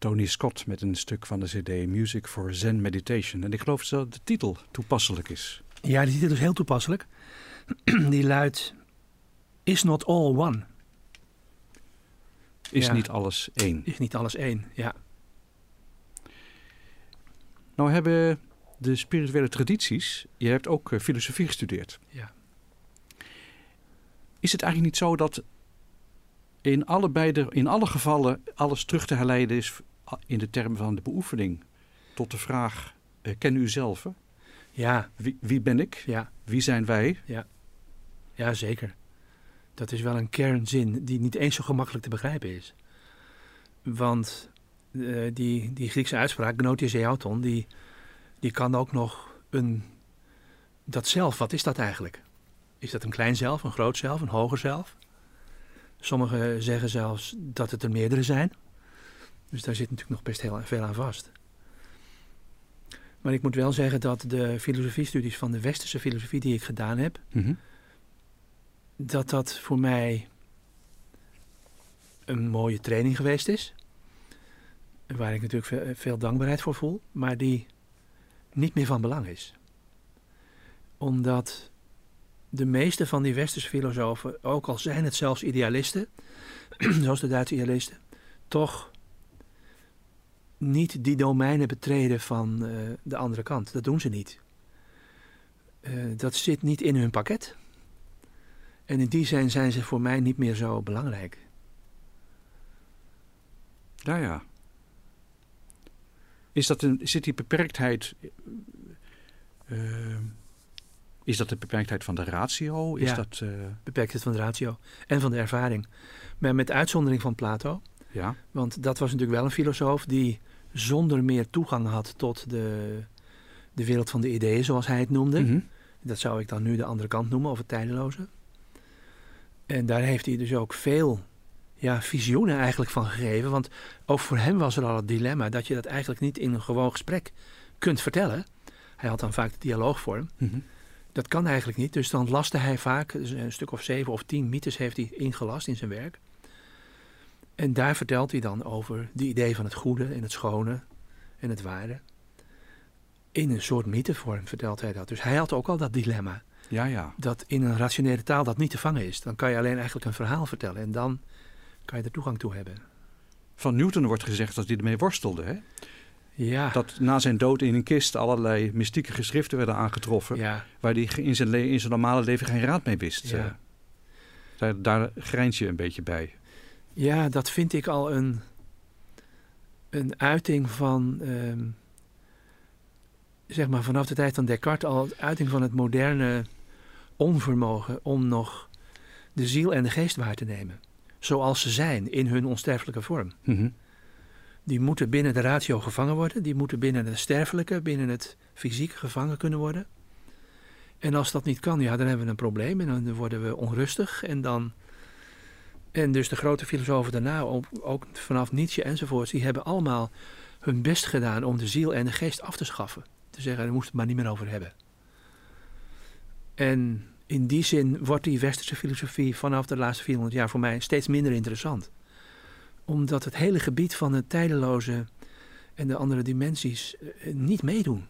[SPEAKER 3] Tony Scott met een stuk van de cd Music for Zen Meditation. En ik geloof dat de titel toepasselijk is.
[SPEAKER 4] Ja, die titel is heel toepasselijk. Die luidt: Is not all one?
[SPEAKER 3] Is
[SPEAKER 4] ja.
[SPEAKER 3] niet alles één?
[SPEAKER 4] Is niet alles één, ja.
[SPEAKER 3] Nou hebben de spirituele tradities, je hebt ook uh, filosofie gestudeerd.
[SPEAKER 4] Ja.
[SPEAKER 3] Is het eigenlijk niet zo dat in, allebei de, in alle gevallen alles terug te herleiden is in de termen van de beoefening tot de vraag, uh, ken u zelf?
[SPEAKER 4] Ja.
[SPEAKER 3] Wie, wie ben ik?
[SPEAKER 4] Ja.
[SPEAKER 3] Wie zijn wij?
[SPEAKER 4] Ja. Ja, zeker. Dat is wel een kernzin die niet eens zo gemakkelijk te begrijpen is. Want uh, die, die Griekse uitspraak, gnotis eauton, die, die kan ook nog een... Dat zelf, wat is dat eigenlijk? Is dat een klein zelf, een groot zelf, een hoger zelf? Sommigen zeggen zelfs dat het er meerdere zijn. Dus daar zit natuurlijk nog best heel veel aan vast. Maar ik moet wel zeggen dat de filosofiestudies van de westerse filosofie die ik gedaan heb...
[SPEAKER 3] Mm-hmm.
[SPEAKER 4] dat dat voor mij een mooie training geweest is. Waar ik natuurlijk veel, veel dankbaarheid voor voel. Maar die niet meer van belang is. Omdat de meeste van die westerse filosofen, ook al zijn het zelfs idealisten, zoals de Duitse idealisten, toch niet die domeinen betreden van uh, de andere kant. Dat doen ze niet. Uh, dat zit niet in hun pakket. En in die zin zijn ze voor mij niet meer zo belangrijk.
[SPEAKER 3] Ja, ja. Is dat een, zit die beperktheid... Uh, is dat de beperktheid van de ratio? Is
[SPEAKER 4] ja,
[SPEAKER 3] dat, uh...
[SPEAKER 4] beperktheid van de ratio en van de ervaring. Maar met uitzondering van Plato.
[SPEAKER 3] Ja.
[SPEAKER 4] Want dat was natuurlijk wel een filosoof die zonder meer toegang had tot de, de wereld van de ideeën, zoals hij het noemde.
[SPEAKER 3] Mm-hmm.
[SPEAKER 4] Dat zou ik dan nu de andere kant noemen, of het tijdeloze. En daar heeft hij dus ook veel ja, visioenen eigenlijk van gegeven. Want ook voor hem was er al het dilemma dat je dat eigenlijk niet in een gewoon gesprek kunt vertellen. Hij had dan vaak de dialoogvorm.
[SPEAKER 3] Mm-hmm. Dat
[SPEAKER 4] kan eigenlijk niet. Dus dan laste hij vaak, dus een stuk of zeven of tien mythes heeft hij ingelast in zijn werk. En daar vertelt hij dan over de idee van het goede en het schone en het ware. In een soort mythevorm vertelt hij dat. Dus hij had ook al dat dilemma.
[SPEAKER 3] Ja, ja.
[SPEAKER 4] Dat in een rationele taal dat niet te vangen is. Dan kan je alleen eigenlijk een verhaal vertellen. En dan kan je er toegang toe hebben.
[SPEAKER 3] Van Newton wordt gezegd dat hij ermee worstelde. Hè?
[SPEAKER 4] Ja.
[SPEAKER 3] Dat na zijn dood in een kist allerlei mystieke geschriften werden aangetroffen.
[SPEAKER 4] Ja.
[SPEAKER 3] Waar hij in zijn, le- in zijn normale leven geen raad mee wist.
[SPEAKER 4] Ja.
[SPEAKER 3] Daar, daar grijns je een beetje bij.
[SPEAKER 4] Ja, dat vind ik al een, een uiting van... Um, zeg maar vanaf de tijd van Descartes al een uiting van het moderne onvermogen om nog de ziel en de geest waar te nemen. Zoals ze zijn in hun onsterfelijke vorm.
[SPEAKER 3] Mm-hmm.
[SPEAKER 4] Die moeten binnen de ratio gevangen worden. Die moeten binnen de sterfelijke, binnen het fysiek gevangen kunnen worden. En als dat niet kan, ja, dan hebben we een probleem. En dan worden we onrustig. En dan... En dus de grote filosofen daarna, ook vanaf Nietzsche enzovoorts, die hebben allemaal hun best gedaan om de ziel en de geest af te schaffen. Te zeggen, daar moesten we het maar niet meer over hebben. En in die zin wordt die westerse filosofie vanaf de laatste vierhonderd jaar voor mij steeds minder interessant. Omdat het hele gebied van het tijdeloze en de andere dimensies eh, niet meedoen.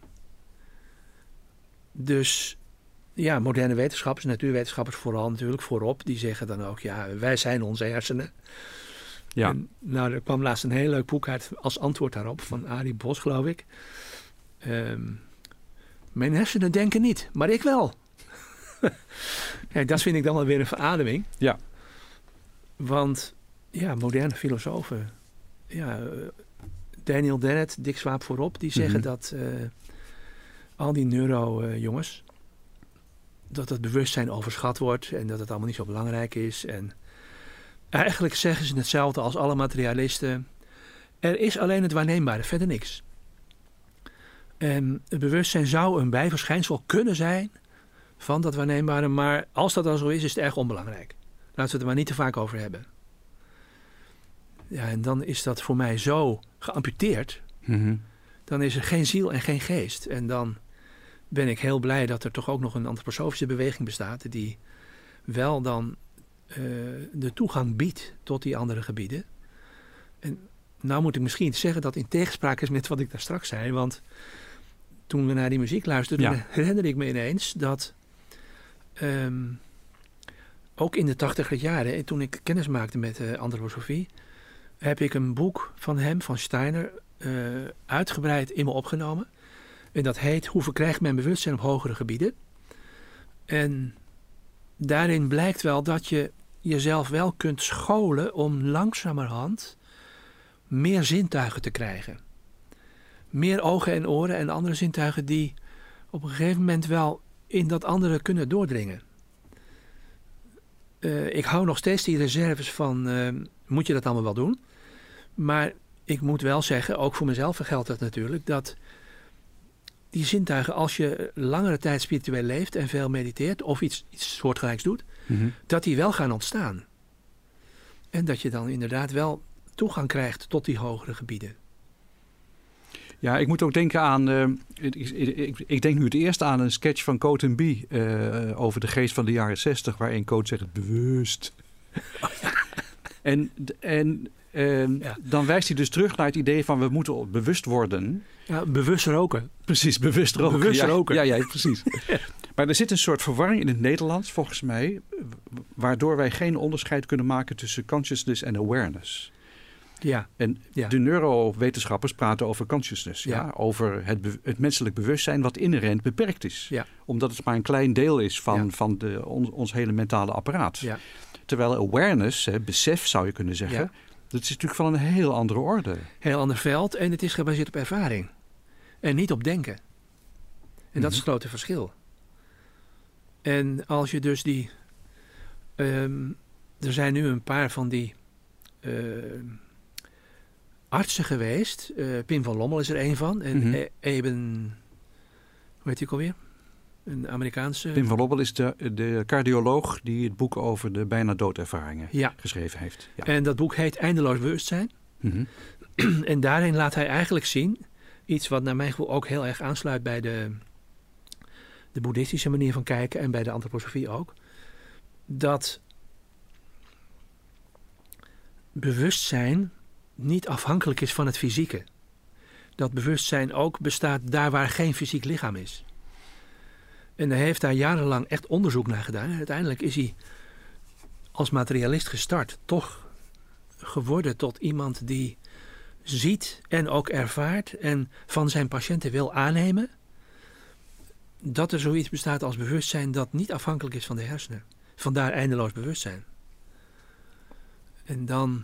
[SPEAKER 4] Dus ja, moderne wetenschappers, natuurwetenschappers vooral natuurlijk voorop, die zeggen dan ook, ja, wij zijn onze hersenen.
[SPEAKER 3] Ja.
[SPEAKER 4] En, nou, er kwam laatst een heel leuk boek uit als antwoord daarop van Arie Bos, geloof ik. Um, mijn hersenen denken niet, maar ik wel. Kijk, dat vind ik dan wel weer een verademing.
[SPEAKER 3] Ja.
[SPEAKER 4] Want ja, moderne filosofen, ja, Daniel Dennett, Dick Swaap voorop, die zeggen mm-hmm. dat uh, al die neuro-jongens, uh, dat het bewustzijn overschat wordt en dat het allemaal niet zo belangrijk is. En eigenlijk zeggen ze hetzelfde als alle materialisten. Er is alleen het waarneembare, verder niks. En het bewustzijn zou een bijverschijnsel kunnen zijn van dat waarneembare, maar als dat dan zo is, is het erg onbelangrijk. Laten we het er maar niet te vaak over hebben. Ja, en dan is dat voor mij zo geamputeerd.
[SPEAKER 3] Mm-hmm.
[SPEAKER 4] Dan is er geen ziel en geen geest. En dan ben ik heel blij dat er toch ook nog een antroposofische beweging bestaat die wel dan uh, de toegang biedt tot die andere gebieden. En nou moet ik misschien zeggen dat in tegenspraak is met wat ik daar straks zei. Want toen we naar die muziek luisterden,
[SPEAKER 3] Ja.
[SPEAKER 4] herinner ik me ineens dat um, ook in de tachtiger jaren, toen ik kennis maakte met uh, antroposofie, heb ik een boek van hem, van Steiner, uh, uitgebreid in me opgenomen. En dat heet Hoe verkrijgt men bewustzijn op hogere gebieden? En daarin blijkt wel dat je jezelf wel kunt scholen om langzamerhand meer zintuigen te krijgen. Meer ogen en oren en andere zintuigen die op een gegeven moment wel in dat andere kunnen doordringen. Uh, ik hou nog steeds die reserves van, uh, moet je dat allemaal wel doen? Maar ik moet wel zeggen, ook voor mezelf geldt dat natuurlijk, dat die zintuigen, als je langere tijd spiritueel leeft en veel mediteert of iets, iets soortgelijks doet,
[SPEAKER 3] Mm-hmm.
[SPEAKER 4] dat die wel gaan ontstaan. En dat je dan inderdaad wel toegang krijgt tot die hogere gebieden.
[SPEAKER 3] Ja, ik moet ook denken aan, uh, ik, ik, ik denk nu het eerst aan een sketch van Coat en Bie uh, over de geest van de jaren zestig, waarin Coat zegt bewust.
[SPEAKER 4] Oh, ja.
[SPEAKER 3] En, en uh,
[SPEAKER 4] Ja.
[SPEAKER 3] dan wijst hij dus terug naar het idee van we moeten bewust worden.
[SPEAKER 4] Ja, bewust roken.
[SPEAKER 3] Precies, bewust roken.
[SPEAKER 4] Bewust
[SPEAKER 3] ja,
[SPEAKER 4] roken.
[SPEAKER 3] Ja, ja, precies. Maar er zit een soort verwarring in het Nederlands, volgens mij, waardoor wij geen onderscheid kunnen maken tussen consciousness en awareness.
[SPEAKER 4] Ja.
[SPEAKER 3] En
[SPEAKER 4] Ja.
[SPEAKER 3] de neurowetenschappers praten over consciousness. Ja.
[SPEAKER 4] Ja.
[SPEAKER 3] Over het, be- het menselijk bewustzijn wat inherent beperkt is.
[SPEAKER 4] Ja.
[SPEAKER 3] Omdat het maar een klein deel is van,
[SPEAKER 4] Ja.
[SPEAKER 3] van de, on, ons hele mentale apparaat.
[SPEAKER 4] Ja.
[SPEAKER 3] Terwijl awareness, hè, besef zou je kunnen zeggen,
[SPEAKER 4] Ja.
[SPEAKER 3] dat is natuurlijk van een heel andere orde.
[SPEAKER 4] Heel ander veld en het is gebaseerd op ervaring. En niet op denken. En
[SPEAKER 3] Mhm.
[SPEAKER 4] dat is het grote verschil. En als je dus die... Um, er zijn nu een paar van die uh, artsen geweest. Uh, Pim van Lommel is er een van. En
[SPEAKER 3] Mhm.
[SPEAKER 4] e- Eben... Hoe heet die ook alweer? Een Amerikaanse...
[SPEAKER 3] Pim van Lommel is de, de cardioloog die het boek over de bijna doodervaringen
[SPEAKER 4] Ja.
[SPEAKER 3] geschreven heeft. Ja.
[SPEAKER 4] En dat boek heet Eindeloos Bewustzijn.
[SPEAKER 3] Mhm.
[SPEAKER 4] En daarin laat hij eigenlijk zien, iets wat naar mijn gevoel ook heel erg aansluit bij de, de boeddhistische manier van kijken en bij de antroposofie ook, dat bewustzijn niet afhankelijk is van het fysieke. Dat bewustzijn ook bestaat daar waar geen fysiek lichaam is. En hij heeft daar jarenlang echt onderzoek naar gedaan. En uiteindelijk is hij als materialist gestart, toch geworden tot iemand die ziet en ook ervaart en van zijn patiënten wil aannemen dat er zoiets bestaat als bewustzijn dat niet afhankelijk is van de hersenen. Vandaar eindeloos bewustzijn. En dan,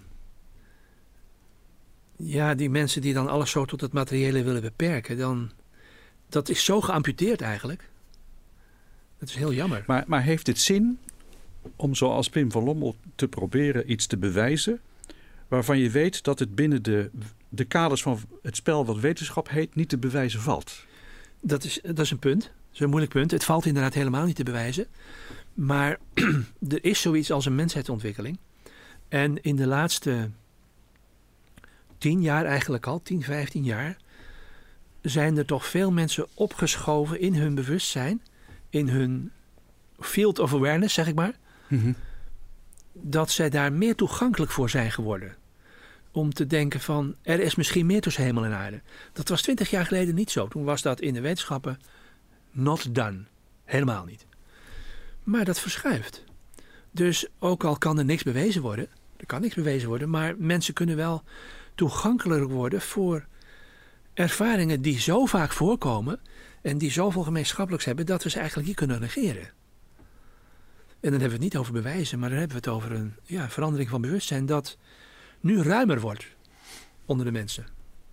[SPEAKER 4] ja, die mensen die dan alles zo tot het materiële willen beperken, dan, dat is zo geamputeerd eigenlijk. Dat is heel jammer.
[SPEAKER 3] Maar, maar heeft het zin om zoals Pim van Lommel te proberen iets te bewijzen waarvan je weet dat het binnen de, de kaders van het spel wat wetenschap heet niet te bewijzen valt?
[SPEAKER 4] Dat is, dat is een punt. Dat is een moeilijk punt. Het valt inderdaad helemaal niet te bewijzen. Maar er is zoiets als een mensheidsontwikkeling. En in de laatste tien jaar eigenlijk al, tien, vijftien jaar, zijn er toch veel mensen opgeschoven in hun bewustzijn, in hun field of awareness, zeg ik maar,
[SPEAKER 3] Mm-hmm.
[SPEAKER 4] dat zij daar meer toegankelijk voor zijn geworden. Om te denken van, er is misschien meer tussen hemel en aarde. Dat was twintig jaar geleden niet zo. Toen was dat in de wetenschappen not done. Helemaal niet. Maar dat verschuift. Dus ook al kan er niks bewezen worden, er kan niks bewezen worden, maar mensen kunnen wel toegankelijker worden voor ervaringen die zo vaak voorkomen en die zoveel gemeenschappelijks hebben, dat we ze eigenlijk niet kunnen negeren. En dan hebben we het niet over bewijzen, maar dan hebben we het over een ja, verandering van bewustzijn dat nu ruimer wordt onder de mensen.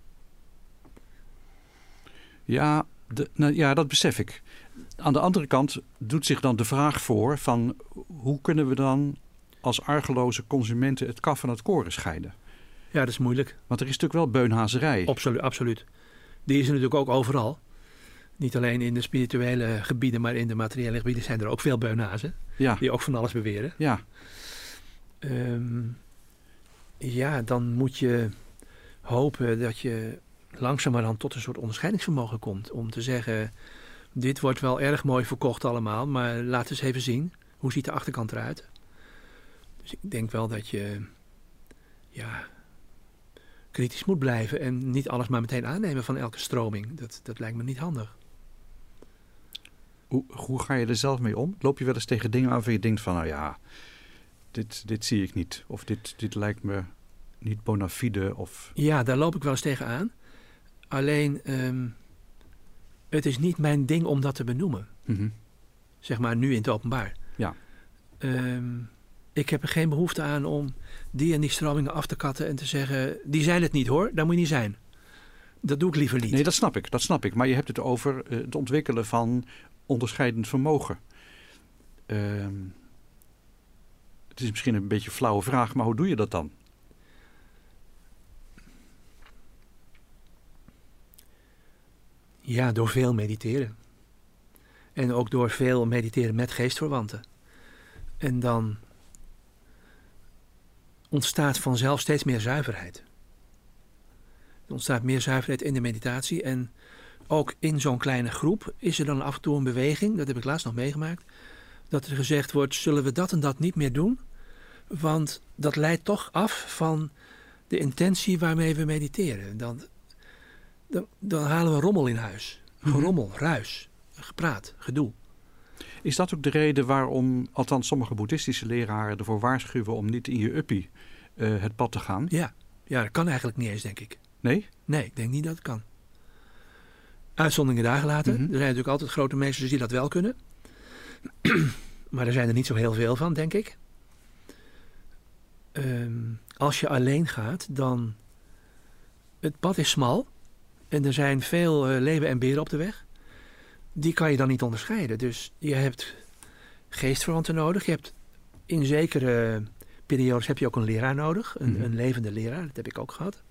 [SPEAKER 3] Ja, de, nou, ja, dat besef ik. Aan de andere kant doet zich dan de vraag voor van hoe kunnen we dan als argeloze consumenten het kaf van het koren scheiden?
[SPEAKER 4] Ja, dat is moeilijk.
[SPEAKER 3] Want er is natuurlijk wel beunhazerij.
[SPEAKER 4] Absoluut, absoluut. Die is er natuurlijk ook overal. Niet alleen in de spirituele gebieden, maar in de materiële gebieden zijn er ook veel beunhazen.
[SPEAKER 3] Ja,
[SPEAKER 4] Die ook van alles beweren.
[SPEAKER 3] ja.
[SPEAKER 4] Um, ja, dan moet je hopen dat je langzamerhand tot een soort onderscheidingsvermogen komt. Om te zeggen, dit wordt wel erg mooi verkocht allemaal, maar laat eens even zien. Hoe ziet de achterkant eruit? Dus ik denk wel dat je, ja, kritisch moet blijven en niet alles maar meteen aannemen van elke stroming. Dat, dat lijkt me niet handig.
[SPEAKER 3] Hoe, hoe ga je er zelf mee om? Loop je wel eens tegen dingen aan waarvan je denkt van, nou ja, dit, dit zie ik niet. Of dit, dit lijkt me niet bona fide. Of...
[SPEAKER 4] Ja, daar loop ik wel eens tegen aan. Alleen, um, het is niet mijn ding om dat te benoemen.
[SPEAKER 3] Mm-hmm.
[SPEAKER 4] Zeg maar nu in het openbaar.
[SPEAKER 3] Ja.
[SPEAKER 4] Um, ik heb er geen behoefte aan om die en die stromingen af te katten en te zeggen, die zijn het niet hoor, daar moet je niet zijn. Dat doe ik liever niet.
[SPEAKER 3] Nee, dat snap ik, dat snap ik. Maar je hebt het over uh, het ontwikkelen van onderscheidend vermogen. Uh, het is misschien een beetje een flauwe vraag, maar hoe doe je dat dan?
[SPEAKER 4] Ja, door veel mediteren. En ook door veel mediteren met geestverwanten. En dan ontstaat vanzelf steeds meer zuiverheid. Er ontstaat meer zuiverheid in de meditatie. En ook in zo'n kleine groep is er dan af en toe een beweging, dat heb ik laatst nog meegemaakt, dat er gezegd wordt, zullen we dat en dat niet meer doen? Want dat leidt toch af van de intentie waarmee we mediteren. Dan, dan, dan halen we rommel in huis. Gerommel, mm-hmm. ruis, gepraat, gedoe.
[SPEAKER 3] Is dat ook de reden waarom, althans sommige boeddhistische leraren ervoor waarschuwen om niet in je uppie uh, het pad te gaan?
[SPEAKER 4] Ja. ja, dat kan eigenlijk niet eens, denk ik.
[SPEAKER 3] Nee?
[SPEAKER 4] Nee, ik denk niet dat het kan. Uitzonderingen daar gelaten.
[SPEAKER 3] Mm-hmm.
[SPEAKER 4] Er zijn natuurlijk altijd grote meesters die dat wel kunnen. Maar er zijn er niet zo heel veel van, denk ik. Um, als je alleen gaat, dan... Het pad is smal. En er zijn veel uh, leeuwen en beren op de weg. Die kan je dan niet onderscheiden. Dus je hebt geestverwanten nodig. Je hebt in zekere periodes heb je ook een leraar nodig. Een, mm-hmm. een levende leraar. Dat heb ik ook gehad.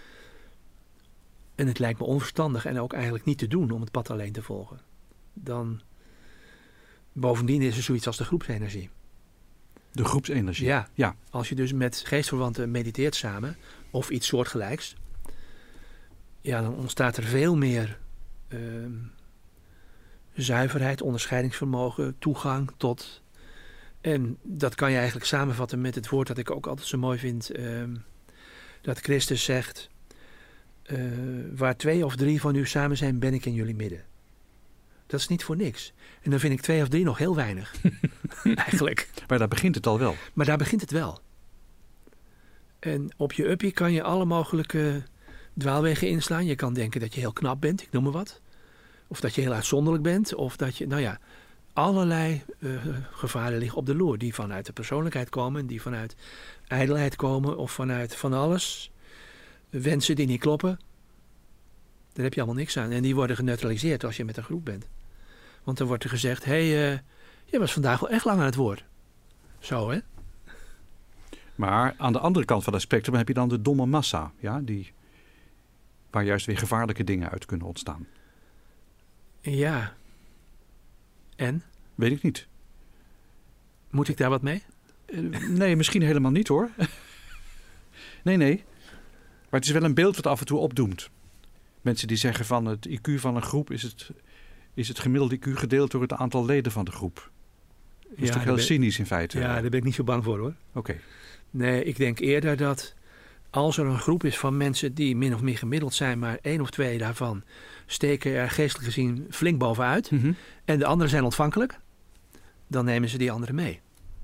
[SPEAKER 4] En het lijkt me onverstandig en ook eigenlijk niet te doen om het pad alleen te volgen. Dan, bovendien is er zoiets als de groepsenergie.
[SPEAKER 3] De groepsenergie?
[SPEAKER 4] Ja.
[SPEAKER 3] ja.
[SPEAKER 4] Als je dus met geestverwanten mediteert samen, of iets soortgelijks, ja, dan ontstaat er veel meer uh, zuiverheid, onderscheidingsvermogen, toegang tot... En dat kan je eigenlijk samenvatten met het woord dat ik ook altijd zo mooi vind, uh, dat Christus zegt, Uh, waar twee of drie van u samen zijn, ben ik in jullie midden. Dat is niet voor niks. En dan vind ik twee of drie nog heel weinig. Eigenlijk.
[SPEAKER 3] Maar daar begint het al wel.
[SPEAKER 4] Maar daar begint het wel. En op je uppie kan je alle mogelijke dwaalwegen inslaan. Je kan denken dat je heel knap bent, ik noem maar wat. Of dat je heel uitzonderlijk bent. Of dat je, nou ja, allerlei uh, gevaren liggen op de loer. Die vanuit de persoonlijkheid komen. Die vanuit ijdelheid komen. Of vanuit van alles. Wensen die niet kloppen, daar heb je allemaal niks aan. En die worden geneutraliseerd als je met een groep bent. Want dan wordt er gezegd, hé, hey, uh, je was vandaag wel echt lang aan het woord. Zo, hè?
[SPEAKER 3] Maar aan de andere kant van het spectrum heb je dan de domme massa, ja, die, waar juist weer gevaarlijke dingen uit kunnen ontstaan.
[SPEAKER 4] Ja. En?
[SPEAKER 3] Weet ik niet.
[SPEAKER 4] Moet ik daar wat mee?
[SPEAKER 3] Uh, nee, misschien helemaal niet, hoor. nee, nee. Maar het is wel een beeld wat af en toe opdoemt. Mensen die zeggen van het I Q van een groep is het, is het gemiddelde I Q gedeeld door het aantal leden van de groep. Dat is ja, toch heel ben, cynisch in feite?
[SPEAKER 4] Ja, daar ben ik niet zo bang voor, hoor.
[SPEAKER 3] Oké. Okay.
[SPEAKER 4] Nee, ik denk eerder dat als er een groep is van mensen die min of meer gemiddeld zijn, maar één of twee daarvan steken er geestelijk gezien flink bovenuit,
[SPEAKER 3] mm-hmm.
[SPEAKER 4] en de anderen zijn ontvankelijk, dan nemen ze die anderen mee.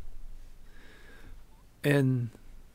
[SPEAKER 4] En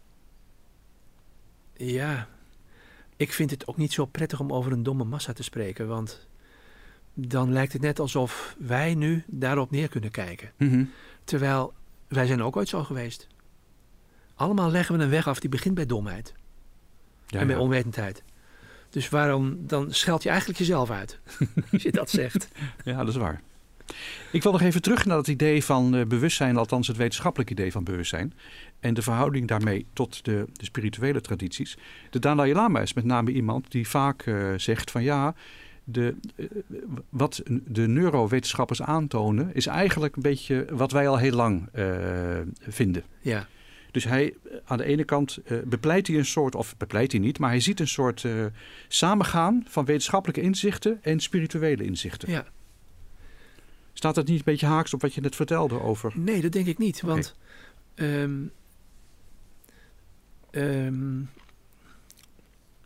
[SPEAKER 4] ja, ik vind het ook niet zo prettig om over een domme massa te spreken, want dan lijkt het net alsof wij nu daarop neer kunnen kijken.
[SPEAKER 3] Mm-hmm.
[SPEAKER 4] Terwijl wij zijn ook ooit zo geweest. Allemaal leggen we een weg af die begint bij domheid. Ja, en bij ja. onwetendheid. Dus waarom, dan scheld je eigenlijk jezelf uit, als je dat zegt.
[SPEAKER 3] Ja, dat is waar. Ik wil nog even terug naar het idee van uh, bewustzijn, althans het wetenschappelijk idee van bewustzijn. En de verhouding daarmee tot de, de spirituele tradities. De Dalai Lama is met name iemand die vaak uh, zegt van ja, de, uh, wat de neurowetenschappers aantonen is eigenlijk een beetje wat wij al heel lang uh, vinden.
[SPEAKER 4] Ja.
[SPEAKER 3] Dus hij, aan de ene kant uh, bepleit hij een soort, of bepleit hij niet, maar hij ziet een soort uh, samengaan van wetenschappelijke inzichten en spirituele inzichten.
[SPEAKER 4] Ja.
[SPEAKER 3] Staat dat niet een beetje haaks op wat je net vertelde over?
[SPEAKER 4] Nee, dat denk ik niet.
[SPEAKER 3] Okay.
[SPEAKER 4] Want um, um,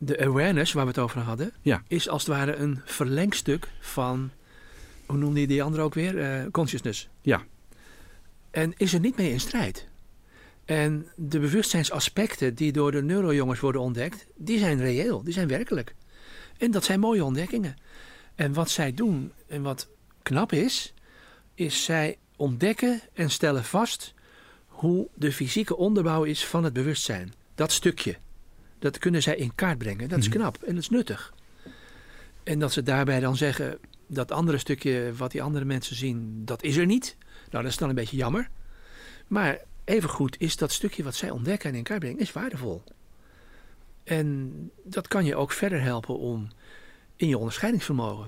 [SPEAKER 4] de awareness waar we het over hadden,
[SPEAKER 3] Ja.
[SPEAKER 4] is als het ware een verlengstuk van, hoe noemde je die andere ook weer? Uh, consciousness.
[SPEAKER 3] Ja.
[SPEAKER 4] En is er niet mee in strijd. En de bewustzijnsaspecten die door de neurojongens worden ontdekt, die zijn reëel, die zijn werkelijk. En dat zijn mooie ontdekkingen. En wat zij doen, en wat knap is, is zij ontdekken en stellen vast hoe de fysieke onderbouw is van het bewustzijn. Dat stukje. Dat kunnen zij in kaart brengen. Dat is knap en dat is nuttig. En dat ze daarbij dan zeggen, dat andere stukje wat die andere mensen zien, dat is er niet. Nou, dat is dan een beetje jammer. Maar evengoed is dat stukje wat zij ontdekken en in kaart brengen, is waardevol. En dat kan je ook verder helpen om in je onderscheidingsvermogen.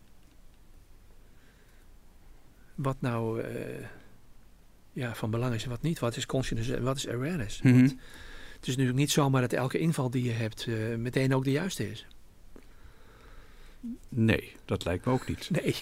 [SPEAKER 4] Wat nou uh, ja, van belang is en wat niet. Wat is consciousness en wat is awareness?
[SPEAKER 3] Mm-hmm.
[SPEAKER 4] Want het is natuurlijk niet zomaar dat elke inval die je hebt uh, meteen ook de juiste is.
[SPEAKER 3] Nee, dat lijkt me ook niet.
[SPEAKER 4] Nee.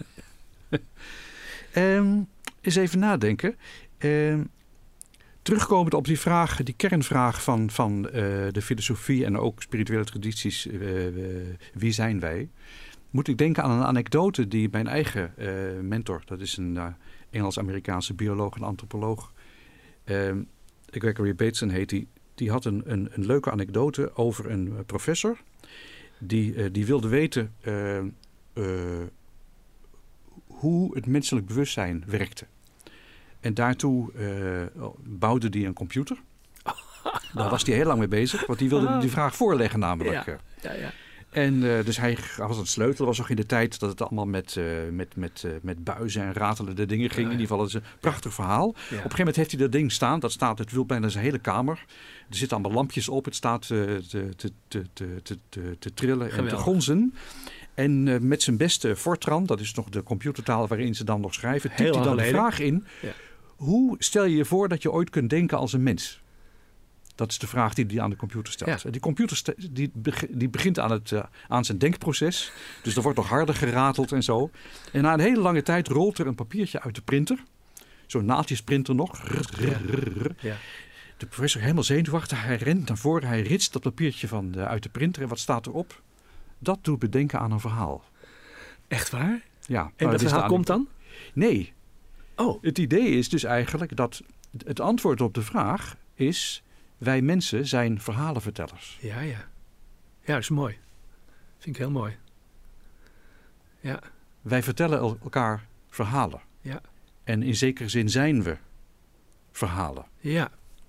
[SPEAKER 3] um, eens even nadenken. Um, terugkomend op die vraag, die kernvraag van, van uh, de filosofie en ook spirituele tradities. Uh, uh, wie zijn wij? Moet ik denken aan een anekdote die mijn eigen uh, mentor, dat is een uh, Engels-Amerikaanse bioloog en antropoloog, uh, Gregory Bateson heet die, die had een, een, een leuke anekdote over een uh, professor die, uh, die wilde weten uh, uh, hoe het menselijk bewustzijn werkte. En daartoe uh, bouwde hij een computer. Daar was hij heel lang mee bezig, want die wilde die vraag voorleggen namelijk.
[SPEAKER 4] Ja, ja, ja.
[SPEAKER 3] En uh, dus hij was het sleutel. was nog in de tijd dat het allemaal met, uh, met, met, uh, met buizen en ratelende dingen ging. In ieder geval, dat is een prachtig verhaal. Ja. Op een gegeven moment heeft hij dat ding staan. Dat staat, het wil bijna zijn hele kamer. Er zitten allemaal lampjes op. Het staat uh, te, te, te, te, te, te trillen Geweldig. en te gonzen. En uh, met zijn beste Fortran, dat is nog de computertaal waarin ze dan nog schrijven, typt hij dan geleden. de vraag in. Ja. Hoe stel je je voor dat je ooit kunt denken als een mens? Dat is de vraag die hij aan de computer stelt. Ja. Die computer st- die, die begint aan, het, uh, aan zijn denkproces. Dus er wordt nog harder gerateld en zo. En na een hele lange tijd rolt er een papiertje uit de printer. Zo'n naaldjesprinter nog. Ja. Ja. De professor helemaal zenuwachtig. Hij rent naar voren. Hij ritst dat papiertje van de, uit de printer. En wat staat erop? Dat doet bedenken aan een verhaal.
[SPEAKER 4] Echt waar?
[SPEAKER 3] Ja.
[SPEAKER 4] En dat verhaal komt dan?
[SPEAKER 3] Nee.
[SPEAKER 4] Oh.
[SPEAKER 3] Het idee is dus eigenlijk dat het antwoord op de vraag is: wij mensen zijn verhalenvertellers.
[SPEAKER 4] Ja, ja. Ja, dat is mooi. Vind ik heel mooi. Ja.
[SPEAKER 3] Wij vertellen elkaar verhalen.
[SPEAKER 4] Ja.
[SPEAKER 3] En in zekere zin zijn we verhalen.
[SPEAKER 4] Ja.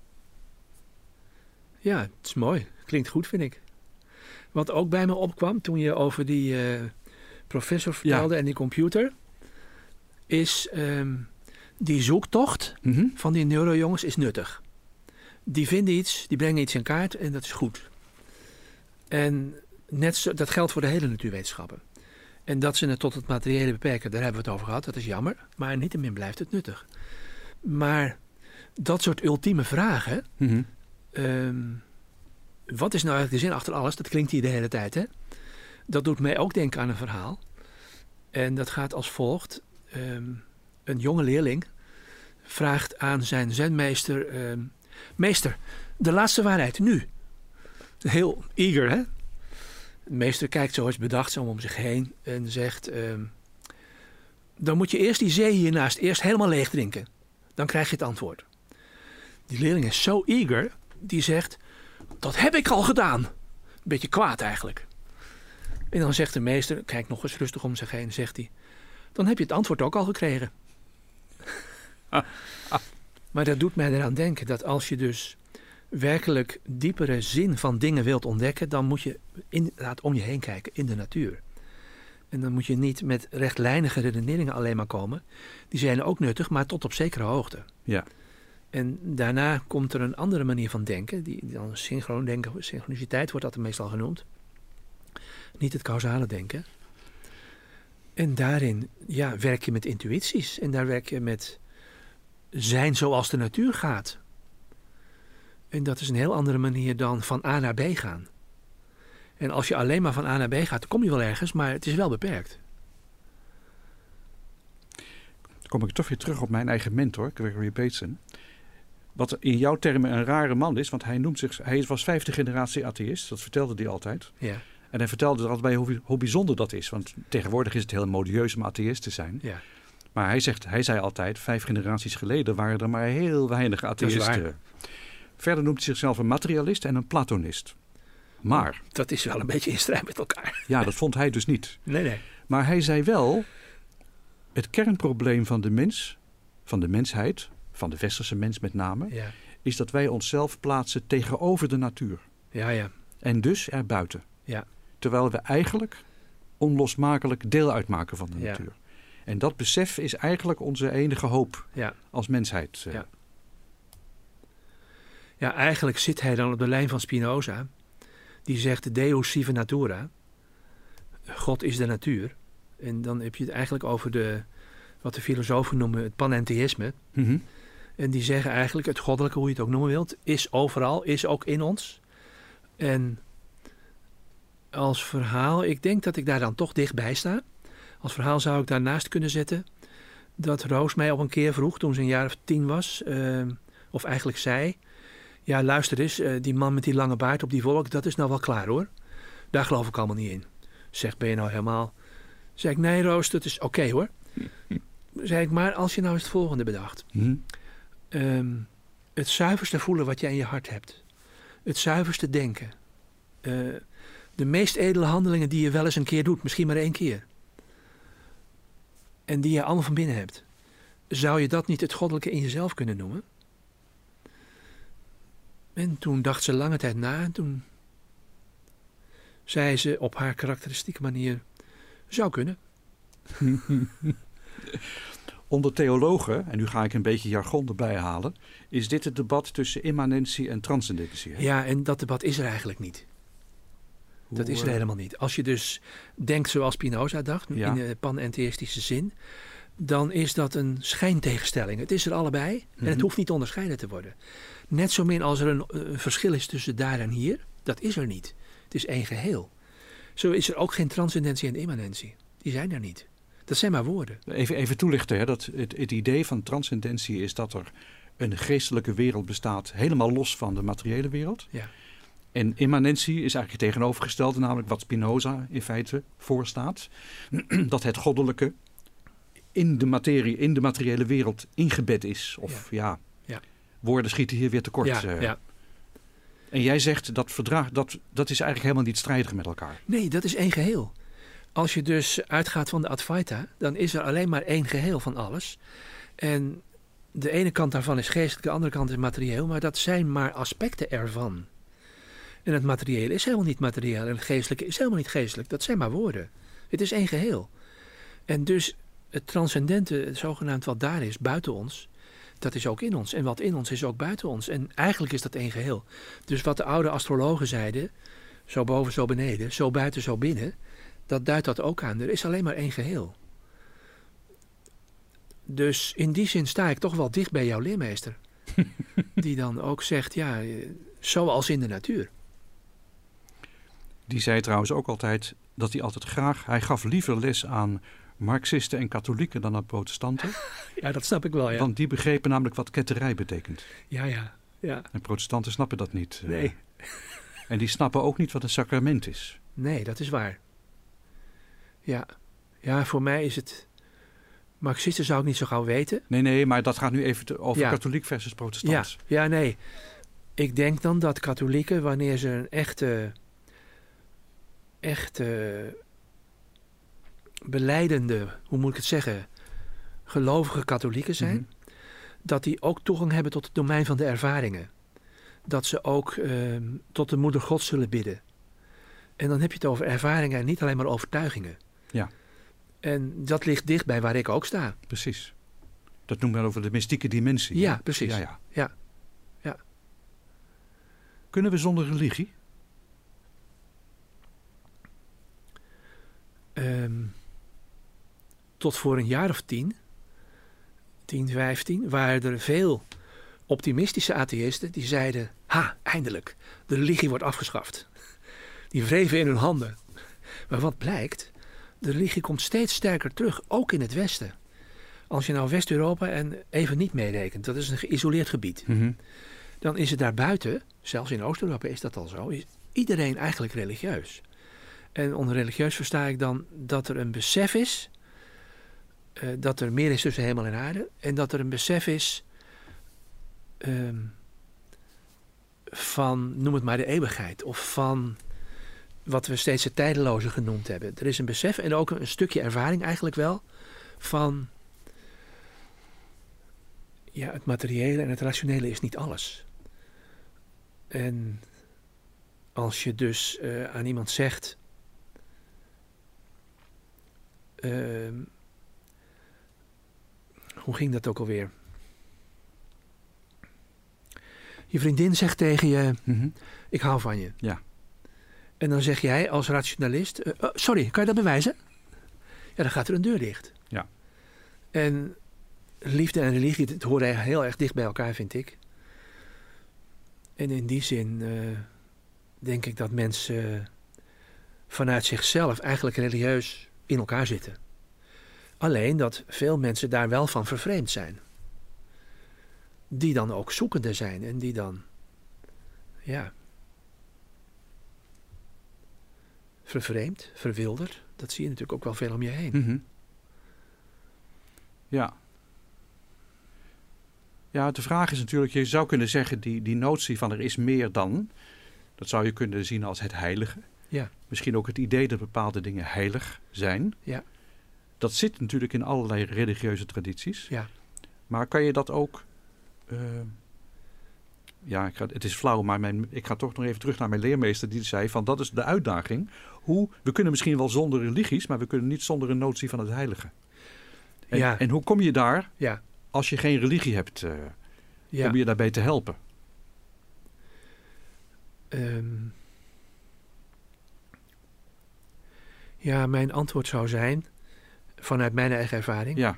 [SPEAKER 4] Ja, het is mooi. Klinkt goed, vind ik. Wat ook bij me opkwam toen je over die uh, professor vertelde ja. en die computer, is um, die zoektocht mm-hmm. van die neurojongens is nuttig. Die vinden iets, die brengen iets in kaart en dat is goed. En net zo, dat geldt voor de hele natuurwetenschappen. En dat ze het tot het materiële beperken, daar hebben we het over gehad, dat is jammer. Maar niettemin blijft het nuttig. Maar dat soort ultieme vragen, mm-hmm. um, wat is nou eigenlijk de zin achter alles? Dat klinkt hier de hele tijd, hè? Dat doet mij ook denken aan een verhaal. En dat gaat als volgt. Um, een jonge leerling vraagt aan zijn zenmeester: Um, meester, de laatste waarheid, nu. Heel eager, hè? De meester kijkt zo eens bedachtzaam om zich heen en zegt: Um, dan moet je eerst die zee hiernaast eerst helemaal leeg drinken. Dan krijg je het antwoord. Die leerling is zo eager, die zegt: dat heb ik al gedaan. Een beetje kwaad eigenlijk. En dan zegt de meester, kijkt nog eens rustig om zich heen, zegt hij: dan heb je het antwoord ook al gekregen. Ah, ah. Maar dat doet mij eraan denken dat als je dus werkelijk diepere zin van dingen wilt ontdekken, dan moet je inderdaad om je heen kijken in de natuur. En dan moet je niet met rechtlijnige redeneringen alleen maar komen. Die zijn ook nuttig, maar tot op zekere hoogte.
[SPEAKER 3] Ja.
[SPEAKER 4] En daarna komt er een andere manier van denken, die dan synchroon denken, synchroniciteit wordt dat meestal genoemd. Niet het causale denken. En daarin ja, werk je met intuïties. En daar werk je met zijn zoals de natuur gaat. En dat is een heel andere manier dan van A naar B gaan. En als je alleen maar van A naar B gaat, dan kom je wel ergens, maar het is wel beperkt.
[SPEAKER 3] Dan kom ik toch weer terug op mijn eigen mentor, Gregory Bateson. Wat in jouw termen een rare man is, want hij noemt zich, hij was vijfde generatie atheïst, dat vertelde hij altijd.
[SPEAKER 4] Ja.
[SPEAKER 3] En hij vertelde er altijd bij hoe, hoe bijzonder dat is, want tegenwoordig is het heel modieus om atheïst te zijn.
[SPEAKER 4] Ja.
[SPEAKER 3] Maar hij, zegt, hij zei altijd, vijf generaties geleden waren er maar heel weinig atheïsten. Verder noemt hij zichzelf een materialist en een platonist. Maar...
[SPEAKER 4] Dat is wel een beetje in strijd met elkaar.
[SPEAKER 3] Ja, dat vond hij dus niet.
[SPEAKER 4] Nee, nee.
[SPEAKER 3] Maar hij zei wel, het kernprobleem van de mens, van de mensheid, van de westerse mens met name,
[SPEAKER 4] Ja.
[SPEAKER 3] is dat wij onszelf plaatsen tegenover de natuur.
[SPEAKER 4] Ja, ja.
[SPEAKER 3] En dus erbuiten.
[SPEAKER 4] Ja.
[SPEAKER 3] Terwijl we eigenlijk onlosmakelijk deel uitmaken van de
[SPEAKER 4] Ja.
[SPEAKER 3] natuur. En dat besef is eigenlijk onze enige hoop
[SPEAKER 4] Ja.
[SPEAKER 3] als mensheid.
[SPEAKER 4] Ja. Ja, eigenlijk zit hij dan op de lijn van Spinoza. Die zegt Deus sive natura. God is de natuur. En dan heb je het eigenlijk over de, wat de filosofen noemen het panentheïsme.
[SPEAKER 3] Mm-hmm.
[SPEAKER 4] En die zeggen eigenlijk het goddelijke, hoe je het ook noemen wilt, is overal, is ook in ons. En als verhaal, ik denk dat ik daar dan toch dichtbij sta. Als verhaal zou ik daarnaast kunnen zetten dat Roos mij op een keer vroeg toen ze een jaar of tien was. Uh, of eigenlijk zei, ja luister eens, uh, die man met die lange baard op die wolk, dat is nou wel klaar hoor. Daar geloof ik allemaal niet in. Zeg, ben je nou helemaal... Zeg ik, nee Roos, dat is oké okay, hoor. Zeg ik, maar als je nou eens het volgende bedacht.
[SPEAKER 3] Mm-hmm.
[SPEAKER 4] Um, het zuiverste voelen wat jij in je hart hebt. Het zuiverste denken. Uh, de meest edele handelingen die je wel eens een keer doet. Misschien maar één keer. En die je allemaal van binnen hebt. Zou je dat niet het goddelijke in jezelf kunnen noemen? En toen dacht ze lange tijd na. En toen zei ze op haar karakteristieke manier... Zou kunnen.
[SPEAKER 3] Onder theologen, en nu ga ik een beetje jargon erbij halen, is dit het debat tussen immanentie en transcendentie. Hè?
[SPEAKER 4] Ja, en dat debat is er eigenlijk niet.
[SPEAKER 3] Hoe,
[SPEAKER 4] dat is er helemaal niet. Als je dus denkt zoals Spinoza dacht,
[SPEAKER 3] ja.
[SPEAKER 4] in de panentheïstische zin, dan is dat een schijntegenstelling. Het is er allebei en
[SPEAKER 3] Mm-hmm.
[SPEAKER 4] het hoeft niet onderscheiden te worden. Net zo min als er een, een verschil is tussen daar en hier, dat is er niet. Het is één geheel. Zo is er ook geen transcendentie en immanentie. Die zijn er niet. Dat zijn maar woorden.
[SPEAKER 3] Even, even toelichten. Hè, dat het, het idee van transcendentie is dat er een geestelijke wereld bestaat helemaal los van de materiële wereld.
[SPEAKER 4] Ja.
[SPEAKER 3] En immanentie is eigenlijk het tegenovergestelde, namelijk wat Spinoza in feite voorstaat. Dat het goddelijke in de materie, in de materiële wereld ingebed is. Of ja,
[SPEAKER 4] ja, ja.
[SPEAKER 3] woorden schieten hier weer tekort.
[SPEAKER 4] Ja,
[SPEAKER 3] uh.
[SPEAKER 4] ja.
[SPEAKER 3] En jij zegt dat verdrag, dat, dat is eigenlijk helemaal niet strijdig met elkaar.
[SPEAKER 4] Nee, dat is één geheel. Als je dus uitgaat van de Advaita, dan is er alleen maar één geheel van alles. En de ene kant daarvan is geestelijk, de andere kant is materieel, maar dat zijn maar aspecten ervan. En het materiële is helemaal niet materieel en het geestelijke is helemaal niet geestelijk. Dat zijn maar woorden. Het is één geheel. En dus het transcendente, het zogenaamd wat daar is, buiten ons, dat is ook in ons. En wat in ons is ook buiten ons. En eigenlijk is dat één geheel. Dus wat de oude astrologen zeiden, zo boven, zo beneden, zo buiten, zo binnen, dat duidt dat ook aan. Er is alleen maar één geheel. Dus in die zin sta ik toch wel dicht bij jouw leermeester. Die dan ook zegt, ja, zoals in de natuur.
[SPEAKER 3] Die zei trouwens ook altijd dat hij altijd graag, hij gaf liever les aan Marxisten en katholieken dan aan protestanten.
[SPEAKER 4] Ja, dat snap ik wel, ja.
[SPEAKER 3] Want die begrepen namelijk wat ketterij betekent.
[SPEAKER 4] Ja, ja, ja.
[SPEAKER 3] En protestanten snappen dat niet.
[SPEAKER 4] Nee.
[SPEAKER 3] En die snappen ook niet wat een sacrament is.
[SPEAKER 4] Nee, dat is waar. Ja, ja, voor mij is het... Marxisten zou ik niet zo gauw weten.
[SPEAKER 3] Nee, nee, maar dat gaat nu even te, over
[SPEAKER 4] Ja.
[SPEAKER 3] katholiek versus protestant.
[SPEAKER 4] Ja, ja, nee. Ik denk dan dat katholieken, wanneer ze een echte... echte... belijdende, hoe moet ik het zeggen... gelovige katholieken zijn...
[SPEAKER 3] Mm-hmm.
[SPEAKER 4] dat die ook toegang hebben tot het domein van de ervaringen. Dat ze ook uh, tot de moeder God zullen bidden. En dan heb je het over ervaringen en niet alleen maar overtuigingen.
[SPEAKER 3] Ja.
[SPEAKER 4] En dat ligt dicht bij waar ik ook sta.
[SPEAKER 3] Precies. Dat noemen we over de mystieke dimensie.
[SPEAKER 4] Ja, precies.
[SPEAKER 3] Ja, ja.
[SPEAKER 4] Ja. Ja.
[SPEAKER 3] Kunnen we zonder religie?
[SPEAKER 4] Um, tot voor een jaar of tien, tien, vijftien, waren er veel optimistische atheïsten die zeiden, ha, eindelijk, de religie wordt afgeschaft. Die wreven in hun handen. Maar wat blijkt, de religie komt steeds sterker terug, ook in het Westen. Als je nou West-Europa en even niet meerekent, dat is een geïsoleerd gebied.
[SPEAKER 3] Mm-hmm.
[SPEAKER 4] Dan is het daarbuiten, zelfs in Oost-Europa is dat al zo, is iedereen eigenlijk religieus. En onder religieus versta ik dan dat er een besef is, uh, dat er meer is tussen hemel en aarde. En dat er een besef is um, van, noem het maar de eeuwigheid. Of van wat we steeds het tijdeloze genoemd hebben. Er is een besef en ook een stukje ervaring eigenlijk wel van, ja, het materiële en het rationele is niet alles. En als je dus uh, aan iemand zegt, Uh, hoe ging dat ook alweer? Je vriendin zegt tegen je, mm-hmm. ik hou van je.
[SPEAKER 3] Ja.
[SPEAKER 4] En dan zeg jij als rationalist, uh, oh, sorry, kan je dat bewijzen? Ja, dan gaat er een deur dicht.
[SPEAKER 3] Ja.
[SPEAKER 4] En liefde en religie, het horen heel erg dicht bij elkaar, vind ik. En in die zin uh, denk ik dat mensen uh, vanuit zichzelf eigenlijk religieus in elkaar zitten. Alleen dat veel mensen daar wel van vervreemd zijn. Die dan ook zoekende zijn en die dan, ja, vervreemd, verwilderd. Dat zie je natuurlijk ook wel veel om je heen.
[SPEAKER 3] Mm-hmm. Ja. Ja, de vraag is natuurlijk, je zou kunnen zeggen, die, die notie van er is meer dan, dat zou je kunnen zien als het heilige.
[SPEAKER 4] Ja.
[SPEAKER 3] Misschien ook het idee dat bepaalde dingen heilig zijn.
[SPEAKER 4] Ja.
[SPEAKER 3] Dat zit natuurlijk in allerlei religieuze tradities.
[SPEAKER 4] Ja.
[SPEAKER 3] Maar kan je dat ook... Uh, ja, ik ga, het is flauw, maar mijn, ik ga toch nog even terug naar mijn leermeester die zei van dat is de uitdaging. Hoe, we kunnen misschien wel zonder religies, maar we kunnen niet zonder een notie van het heilige. En,
[SPEAKER 4] ja.
[SPEAKER 3] en hoe kom je daar
[SPEAKER 4] ja.
[SPEAKER 3] als je geen religie hebt uh,
[SPEAKER 4] ja.
[SPEAKER 3] om je daarbij te helpen?
[SPEAKER 4] Um, ja, mijn antwoord zou zijn, vanuit mijn eigen ervaring.
[SPEAKER 3] Ja.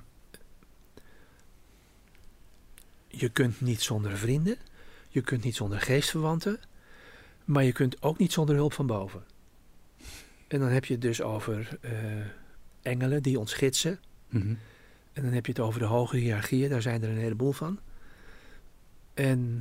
[SPEAKER 4] Je kunt niet zonder vrienden, je kunt niet zonder geestverwanten, maar je kunt ook niet zonder hulp van boven. En dan heb je het dus over uh, engelen die ons gidsen.
[SPEAKER 3] Mm-hmm.
[SPEAKER 4] En dan heb je het over de hoge hiërarchieën, daar zijn er een heleboel van. En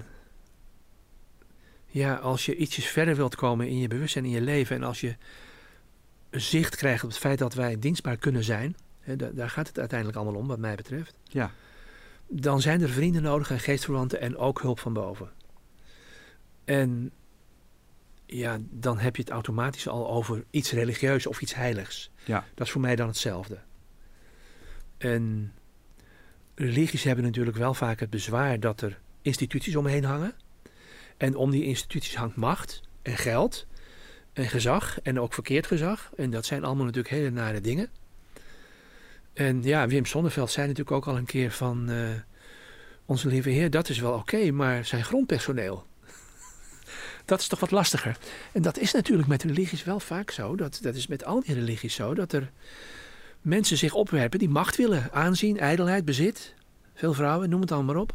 [SPEAKER 4] ja, als je ietsjes verder wilt komen in je bewustzijn, in je leven, en als je zicht krijgt op het feit dat wij dienstbaar kunnen zijn, hè, da- daar gaat het uiteindelijk allemaal om, wat mij betreft.
[SPEAKER 3] Ja.
[SPEAKER 4] Dan zijn er vrienden nodig en geestverwanten en ook hulp van boven. En ja, dan heb je het automatisch al over iets religieus of iets heiligs.
[SPEAKER 3] Ja.
[SPEAKER 4] Dat is voor mij dan hetzelfde. En religies hebben natuurlijk wel vaak het bezwaar dat er instituties omheen hangen. En om die instituties hangt macht en geld en gezag en ook verkeerd gezag. En dat zijn allemaal natuurlijk hele nare dingen. En ja, Wim Sonneveld zei natuurlijk ook al een keer van uh, onze lieve Heer, dat is wel oké, okay, maar zijn grondpersoneel, dat is toch wat lastiger. En dat is natuurlijk met religies wel vaak zo. Dat, dat is met al die religies zo, dat er mensen zich opwerpen die macht willen, aanzien, ijdelheid, bezit. Veel vrouwen, noem het allemaal maar op.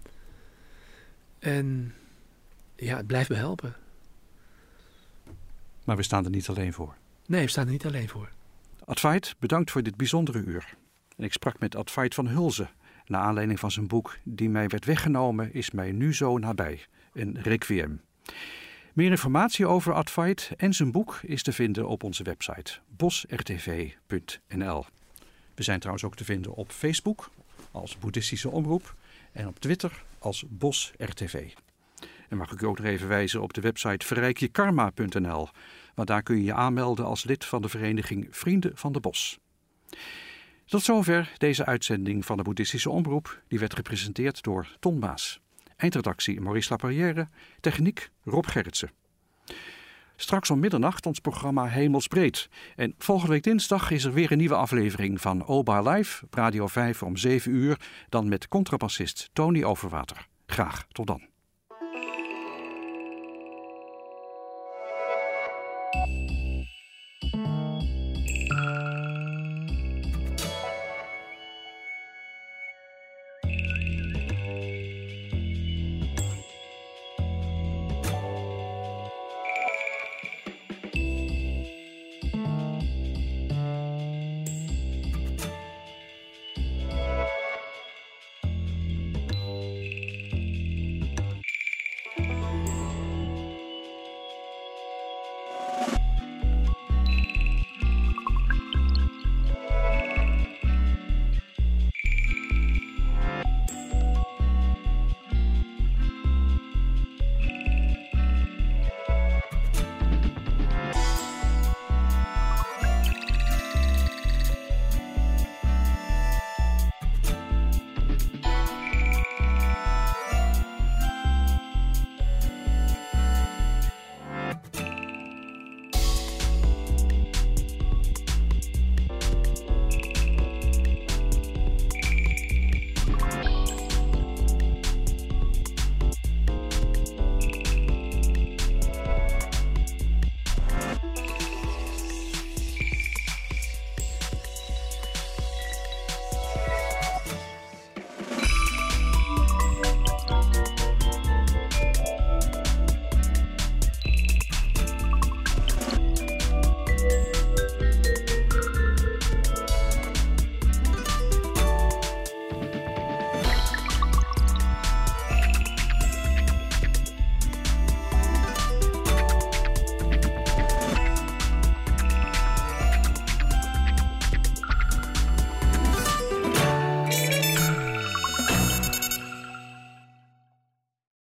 [SPEAKER 4] En ja, het blijft behelpen.
[SPEAKER 3] Maar we staan er niet alleen voor.
[SPEAKER 4] Nee, we staan er niet alleen voor.
[SPEAKER 3] Advait, bedankt voor dit bijzondere uur. En ik sprak met Advait van Hulzen, naar aanleiding van zijn boek Die mij werd weggenomen, is mij nu zo nabij, een requiem. Meer informatie over Advait en zijn boek is te vinden op onze website bos r t v punt n l. We zijn trouwens ook te vinden op Facebook als Boeddhistische Omroep en op Twitter als Bos R T V. En mag ik u ook nog even wijzen op de website verrijkjekarma punt n l, want daar kun je je aanmelden als lid van de vereniging Vrienden van de Bos. Tot zover deze uitzending van de Boeddhistische Omroep, die werd gepresenteerd door Ton Maas. Eindredactie Maurice Laperrière, techniek Rob Gerritsen. Straks om middernacht ons programma Hemelsbreed. En volgende week dinsdag is er weer een nieuwe aflevering van Oba Live, op Radio vijf om zeven uur, dan met contrabassist Tony Overwater. Graag tot dan.